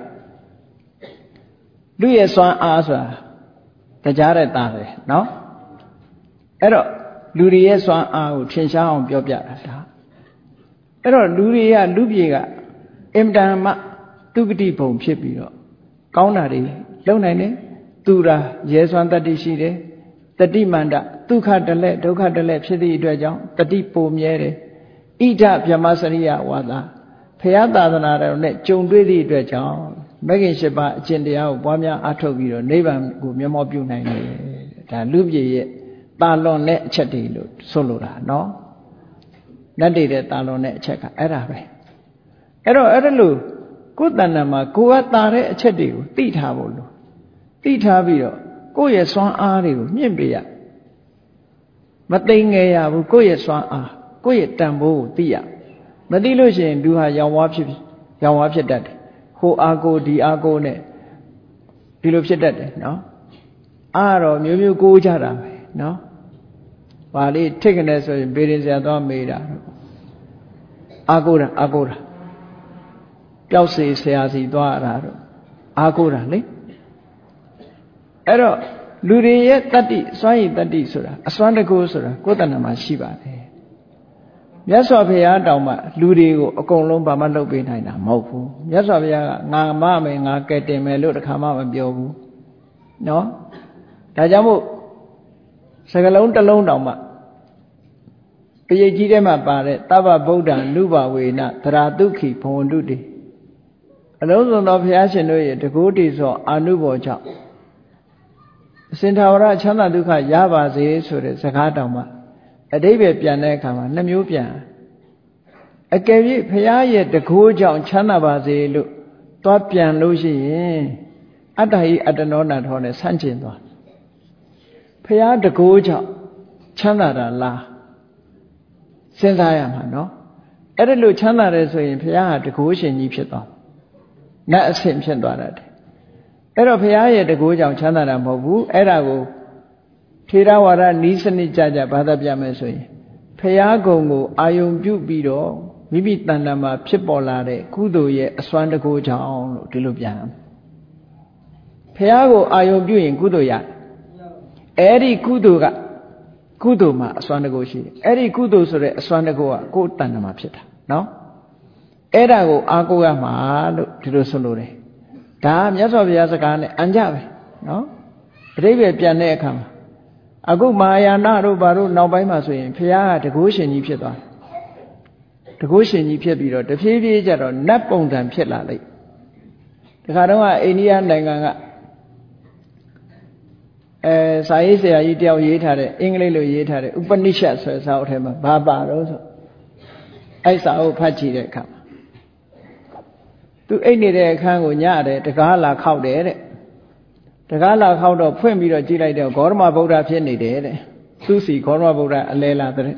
လူရဲ့စွမ်းအားဆိုတာတရားတဲ့သားပဲနော်အဲ့တော့လူတွေရဲ့စွမ်းအားကိုထင်ရှားအောင်ပြောပြတာဒါအဲ့တော့လူတွေကလူပြေကအင်တန်မှသူဂတိဘုံဖြစ်ပြီးတော့ကောင်းတာတွေလုပ်နိုင်တယ်သူရာရဲစွမ်းတတ္တိရှိတယ်တတိမန္တဒုက္ခတလက်ဒုက္ခတလက်ဖြစ်သည့်အတွက်ကြောင့်တတိပုံမြဲတယ်ဣဒဗြဟ္မစရိယဝါဒဖရာသာသနာတော်နဲ့ကြုံတွေ့သည့်အတွက်ကြောင့်မဂ္ဂင်၈ပါးအကျင့်တရားကိုပွားများအားထုတ်ပြီးတော့နိဗ္ဗာန်ကိုမျက်မှောက်ပြုနိုင်တယ်ဒါလူပြည်ရဲ့တာလွန်တဲ့အချက်တွေလို့ဆိုလိုတာနော်နတ်တွေတဲ့တာလွန်တဲ့အချက်ကအဲ့ဒါပဲအဲ့တော့အဲ့ဒါလို့ကိုယ်တဏ္ဍာမှာကိုယ်ကတာတဲ့အချက်တွေကိုသိထားဖို့လို့သိထားပြီးတော့ကိုယ့်ရဲ့စွမ်းအားတွေကိုမြင့်ပေးရမသိငယ်ရဘူးကိုယ့်ရဲ့စွမ်းအားကိုယ့်ရဲ့တန်ဖိုးကိုသိရမသိလို့ရှိရင်လူဟာရောင်ဝါးဖြစ်ရောင်ဝါးဖြစ်တတ်တယ်ဟိုအာကိုဒီအာကိုနဲ့ဒီလိုဖြစ်တတ်တယ်နော်အားတော့မျိုးမျိုးကိုးကြတာပဲနော်ဘာလေးထိတ်ကနေဆိုရင်ဘေးရင်ဆရာသွားမေးတာအာကိုတာအာကိုတာပျောက်စေဆရာစီသွားရတာတော့အာကိုတာလေအဲ့တော့လူတွေရဲ့တတ္တိစွမ်းရည်တတ္တိဆိုတာအစွမ်းတကူဆိုတာကိုယ်တဏ္ဍာမှာရှိပါတယ်မြတ်စွာဘုရားတောင်မှလူတွေကိုအကုန်လုံးဘာမှလုပ်ပေးနိုင်တာမဟုတ်ဘူးမြတ်စွာဘုရားကငါမမယ်ငါကဲတင်မယ်လို့တခါမှမပြောဘူးနော်ဒါကြောင့်မို့စကလုံးတစ်လုံးတောင်မှပရိတ်ကြီးထဲမှာပါတဲ့သဗ္ဗဗုဒ္ဓံနုဘဝေနသရတုခိဘဝန္တုတိအလုံးစုံသောဘုရားရှင်တို့ရဲ့တကူတည်သောအာနုဘောကြောင့်အစင်ထာဝရချမ်းသာဒုက္ခရပါစေဆိုတဲ့စကားတောင်မှအဓိပ္ပာယ်ပြန်တဲ့အခါမှာနှစ်မျိုးပြန်အကယ်၍ဘုရားရဲ့တကူကြောင့်ချမ်းသာပါစေလို့သွားပြန်လို့ရှိရင်အတ္တဟိအတ္တနောနာထောနဲ့ဆန့်ကျင်သွားဘုရားတကူကြောင့်ချမ်းသာတာလားစဉ်းစားရမှာနော်အဲ့ဒါလို့ချမ်းသာတယ်ဆိုရင်ဘုရားဟာတကူရှင်ကြီးဖြစ်သွားနတ်အဆင့်ဖြစ်သွားတယ်အဲ့တော့ဘုရားရဲ့တကူကြောင့်ချမ်းသာတာမဟုတ်ဘူးအဲ့ဒါကိုထေရဝါဒနီးစနစ်ကြကြဘာသာပြမယ်ဆိုရင်ဘုရားကုံကိုအာယုံပြုပြီးတော့မိမိတဏ္ဍာမှာဖြစ်ပေါ်လာတဲ့ကုသိုလ်ရဲ့အစွမ်းတကူကြောင့်လို့ဒီလိုပြန်ဘုရားကိုအာယုံပြုရင်ကုသိုလ်ရ Eri kudu ga kudu ma aswan go shi. Eri kudu so re aswan go ga ko tan ma phit ta. No? Era go ako ga ma lo di lo so lo de. Da Myat Swa Bhuya saka ne anja be. No? ပရိသေပြန်တဲ့အခါမှာအခုမဟာယာနတို့ဘာတို့နောက်ပိုင်းမှာဆိုရင်ဘုရားကတကုရှင်ကြီးဖြစ်သွားတကုရှင်ကြီးဖြစ်ပြီးတော့တဖြည်းဖြည်းကျတော့နတ်ပုံစံဖြစ်လာလိုက်တခါတော့အိန္ဒိယနိုင်ငံကအဲစာရေးဆရာကြီးတယောက်ရေးထားတဲ့အင်္ဂလိပ်လိုရေးထားတဲ့ဥပနိရှတ်ဆိုတဲ့စာအုပ်ထဲမှာဘာပါတော့ဆိုအဲ့စာအုပ်ဖတ်ကြည့်တဲ့အခါမှာသူအိတ်နေတဲ့အခန်းကိုညတယ်တကားလာခောက်တယ်တဲ့တကားလာခောက်တော့ဖွင့်ပြီးတော့ကြည့်လိုက်တော့ဂေါတမဗုဒ္ဓဖြစ်နေတယ်တဲ့သူစီဂေါတမဗုဒ္ဓအလဲလာတဲ့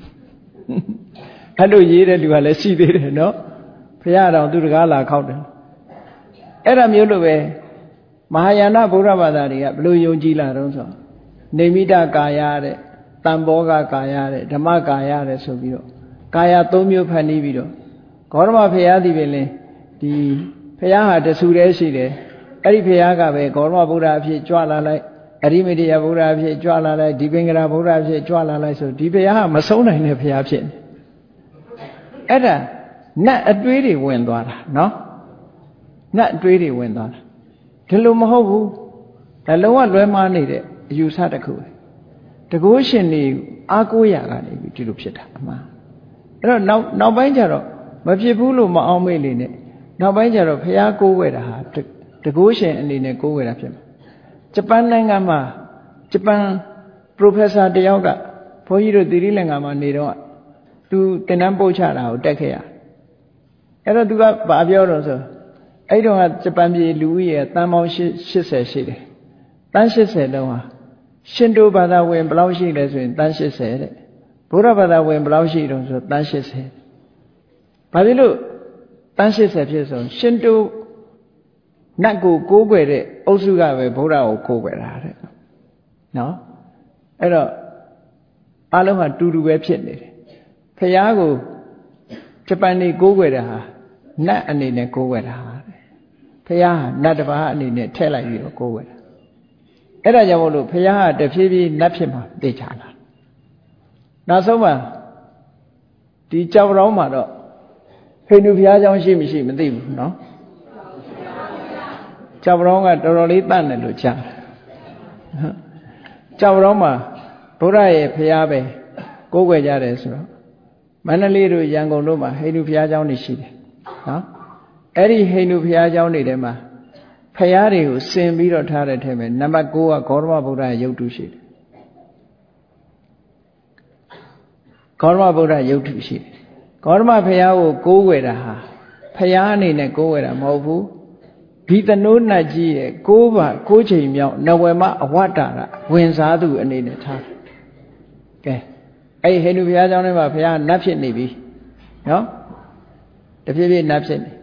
အဲ့လိုရေးတဲ့လူကလည်းရှိသေးတယ်နော်ဘုရားတော်သူတကားလာခောက်တယ်အဲ့ဒါမျိုးလိုပဲမဟာယာနဗုဒ္ဓဘာသာတွေကဘယ်လိုယုံကြည်လာတော့ဆိုနေမိတကာယတဲ့တံဘောဂကာယတဲ့ဓမ္မကာယတဲ့ဆိုပြီးတော့ကာယသုံးမျိုးဖန်တီးပြီးတော့ဂေါတမဘုရားဒီပင်လင်းဒီဘုရားဟာတဆူတည်းရှိတယ်အဲ့ဒီဘုရားကပဲဂေါတမဗုဒ္ဓအဖြစ်ကြွလာလိုက်အရိမေတ္တယဗုဒ္ဓအဖြစ်ကြွလာလိုက်ဒီပင်္ဂရာဗုဒ္ဓအဖြစ်ကြွလာလိုက်ဆိုဒီဘုရားကမဆုံးနိုင်တဲ့ဘုရားဖြစ်နေအဲ့ဒါနတ်အတွေးတွေဝင်သွားတာနော်နတ်အတွေးတွေဝင်သွားတာဒီလိုမဟုတ်ဘူးဒါလုံးဝလွဲမှားနေတဲ့အယူဆတစ်ခုပဲတကုရှင်နေအားကိုးရကနေပြီးဒီလိုဖြစ်တာအမှန်အဲ့တော့နောက်နောက်ပိုင်းကျတော့မဖြစ်ဘူးလို့မအောင်မေ့လေနဲ့နောက်ပိုင်းကျတော့ဘုရားကိုးဝဲတာဟာတကုရှင်အနေနဲ့ကိုးဝဲတာဖြစ်မှာဂျပန်နိုင်ငံမှာဂျပန် professor တယောက်ကဘုန်းကြီးတို့သီရိလင်္ကာမှာနေတော့သူသင်တန်းပို့ချတာကိုတက်ခဲ့ရအဲ့တော့သူကဘာပြောတော့ဆိုအဲ့တော့ကဂျပန်ပြည်လူဦးရေတန်ပေါင်းရှစ်ဆယ်ရှိတယ်တန်းရှစ်ဆယ်လုံးဟာရှင်တိုဘာသာဝင်ဘယ်လောက်ရှိလဲဆိုရင်တန်းရှစ်ဆယ်တဲ့ဘုရားဘာသာဝင်ဘယ်လောက်ရှိတော့ဆိုတန်းရှစ်ဆယ်ဘာဖြစ်လို့တန်းရှစ်ဆယ်ဖြစ်ဆိုရှင်တိုနတ်ကိုကိုးကွယ်တဲ့အုပ်စုကပဲဘုရားကိုကိုးကွယ်တာတဲ့နော်အဲ့တော့အားလုံးဟာတူတူပဲဖြစ်နေတယ်ဖျားကိုဂျပန်နေကိုးကွယ်တာဟာနတ်အနေနဲ့ကိုးကွယ်တာတဲ့ဖျားဟာနတ်တစ်ပါးအနေနဲ့ထည့်လိုက်ပြီးတော့ကိုးကွယ်တာအဲ့ဒါကြောင့်မို့လို့ဖျားဟာတဖြည်းဖြည်းနတ်ဖြစ်မှာသိချလာနောက်ဆုံးမှာဒီကြောက်တော်မှာတော့ဟိန္ဒူဘုရားကျောင်းရှိမရှိမသိဘူးနော်ကြောက်တော်ကတော်တော်လေးတတ်တယ်လို့ကြားကြောက်တော်မှာဘုရားရဲ့ဘုရားပဲကိုးကွယ်ကြတယ်ဆိုတော့မန္တလေးတို့ရန်ကုန်တို့မှာဟိန္ဒူဘုရားကျောင်းတွေရှိတယ်နော်အဲ့ဒီဟိန္ဒူဘုရားကျောင်းတွေထဲမှာဘုရားတွေကိုစင်ပြီးတော့ထားတဲ့ထဲမှာနံပါတ်ကိုကဂေါတမဗုဒ္ဓရဲ့ရုပ်တုရှိတယ်ဂေါတမဗုဒ္ဓရုပ်တုရှိတယ်ဂေါတမဘုရားကိုကိုးကွယ်တာဟာဘုရားအနေနဲ့ကိုးကွယ်တာမဟုတ်ဘူးဒီတနိုးနတ်ကြီးရဲ့ကိုးပါကိုးချိန်မြောက်နဝမအဝတ္တရဝင်စားသူအနေနဲ့ထားတယ်ကဲအဲ့ဟိန္ဒူဘုရားကျောင်းထဲမှာဘုရားနတ်ဖြစ်နေပြီနော်တဖြည်းဖြည်းနတ်ဖြစ်နေ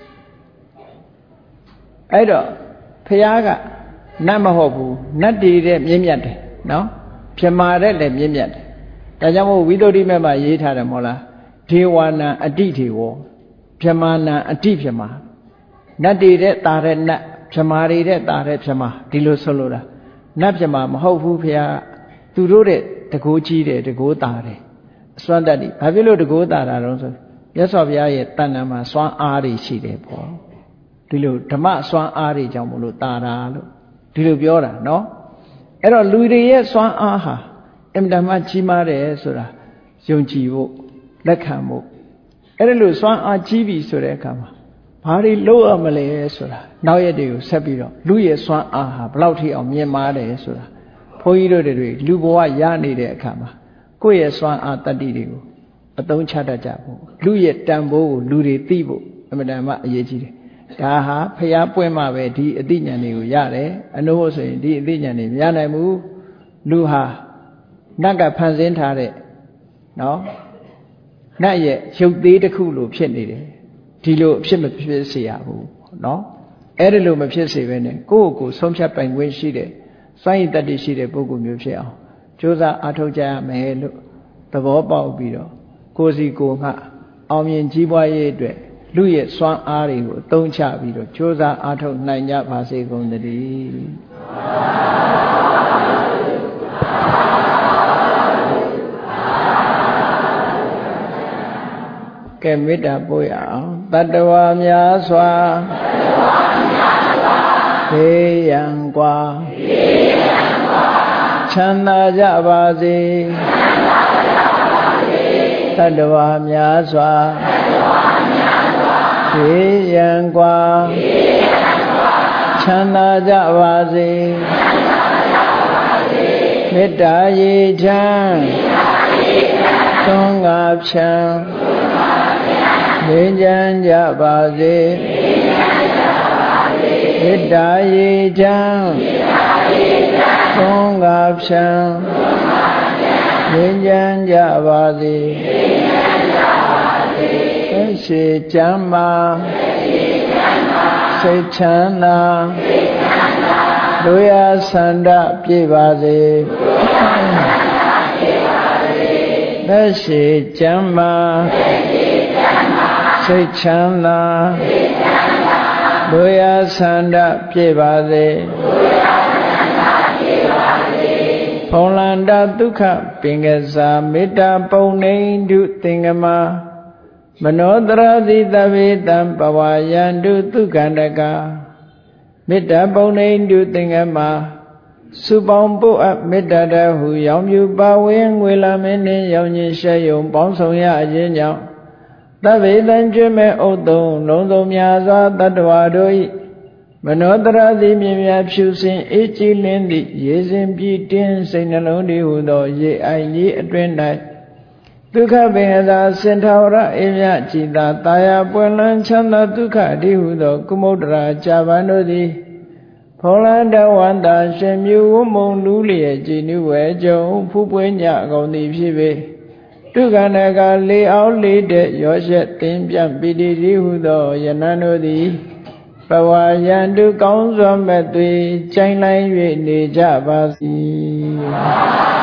အဲ့တော့ဘုရားကနတ်မဟုတ်ဘူးနတ်တည်တဲ့မြင့်မြတ်တယ်နော်ပြမာတဲ့လည်းမြင့်မြတ်တယ်ဒါကြောင့်မို့ဝိသုဒ္ဓိမေမှာရေးထားတယ်မဟုတ်လားဒေဝနာအတိထေဝပြမာနာအတိပြမာနတ်တည်တဲ့တာတဲ့နတ်ပြမာတွေတဲ့တာတဲ့ပြမာဒီလိုဆိုလိုတာနတ်ပြမာမဟုတ်ဘူးဘုရားသူတို့တဲ့တကိုးကြီးတယ်တကိုးတာတယ်အစွမ်းတတ်တယ်ဘာဖြစ်လို့တကိုးတာတာတော့ဆိုမြတ်စွာဘုရားရဲ့တဏ္ဍာမှာစွမ်းအားတွေရှိတယ်ပေါ့ဒီလိုဓမ္မစွမ်းအားတွေကြောင့်မလို့တာတာလို့ဒီလိုပြောတာနော်အဲ့တော့လူတွေရဲ့စွမ်းအားဟာအင်မတန်မှကြီးမားတယ်ဆိုတာယုံကြည်ဖို့လက်ခံဖို့အဲ့ဒါလို့စွမ်းအားကြီးပြီဆိုတဲ့အခါမှာဘာတွေလုပ်ရမလဲဆိုတာနောက်ရက်တွေကိုဆက်ပြီးတော့လူရဲ့စွမ်းအားဟာဘယ်လောက်ထိအောင်မြင့်မားတယ်ဆိုတာဘုန်းကြီးတို့တွေလူဘဝရနေတဲ့အခါမှာကိုယ့်ရဲ့စွမ်းအားတတ္တိတွေကိုအသုံးချတတ်ကြဖို့လူရဲ့တန်ဖိုးကိုလူတွေသိဖို့အမှန်တမ်းမှအရေးကြီးတယ်ဒါဟာဖျားပွင့်မှပဲဒီအသိဉာဏ်တွေကိုရတယ်အနိုးဆိုရင်ဒီအသိဉာဏ်တွေမရနိုင်ဘူးလူဟာနတ်ကဖန်ဆင်းထားတဲ့နော်နတ်ရဲ့ရုပ်သေးတစ်ခုလိုဖြစ်နေတယ်ဒီလိုအဖြစ်မဖြစ်စေရဘူးနော်အဲ့ဒီလိုမဖြစ်စေဘဲနဲ့ကိုယ့်ကိုယ်ဆုံးဖြတ်ပိုင်ခွင့်ရှိတဲ့စွမ်းရည်တတ္တိရှိတဲ့ပုဂ္ဂိုလ်မျိုးဖြစ်အောင်ကြိုးစားအားထုတ်ကြရမယ်လို့သဘောပေါက်ပြီးတော့ကိုယ်စီကိုယ်ငှအောင်မြင်ကြီးပွားရေးအတွက်လူရဲ့စွမ်းအားတွေကိုအသုံးချပြီးတော့ကြိုးစားအားထုတ်နိုင်ကြပါစေကုန်သတည်းကဲမေတ္တာပို့ရအောင်တတ္တဝါများစွာဘေးရန်ကွာချမ်းသာကြပါစေတတ္တဝါများစွာဘေးရန်ကွာချမ်းသာကြပါစေမေတ္တာရေချမ်းသွန်ကားဖြံငြိမ်းချမ်းကြပါစေမေတ္တာရေချမ်းသွန်ကားဖြံငြိမ်းချမ်းကြပါစေသက်ရှိချမ်းသာစိတ်ချမ်းသာလူရဆန္ဒပြည့်ပါစေသက်ရှိချမ်းသာစိတ်ချမ်းသာလူရဆန္ဒပြည့်ပါစေဖုံလန္တဒုက္ခပင်ကစားမေတ္တာပုံနေတုသင်္ကမမနောတရတိတဗေတံပဝါယန္တုဒုက္ခန္တကမေတ္တာပုံနေတုသင်္ကမစုပေါင်းပုအပ်မေတ္တာတဟုရောင်မြူပါဝင်ငွေလာမင်းနှင့်ရောင်ခြင်းရှဲယုံပေါင်းဆောင်ရခြင်းကြောင့်သဗ္ဗေတံကျွမဲ့ဥဒ္ဒုံလုံးစုံများစွာတတ္တဝါတို့၏မနောတရသည်မြင်များဖြူစင်အေးကြည်လင်းသည့်ရေစဉ်ပြည့်တင်းစိတ်နှလုံးတည်းဟုသောရေအိုင်ကြီးအတွင်း၌ဒုက္ခပင်သာစင်ထာဝရအေးမြကြည်သာတာယာပွင့်လန်းချမ်းသာဒုက္ခတည်းဟုသောကုမုဒ္ဒရာကြာပန်တို့သည်ဖုံးလန်းတဝန္တာရှင်မြူဝမုံလူလျက်ကြည်နုဝဲကြုံဖူးပွေးညကုန်သည်ဖြစ်ပေဒုက္ခနကလေအောင်လေးတဲ့ရောရှက်တင်းပြန့်ပိတိတည်းဟုသောယနန်တို့သည်ဘဝယန္တုကောင်းစွာမဲ့သွေကြိုင်လိုက်၍နေကြပါစေ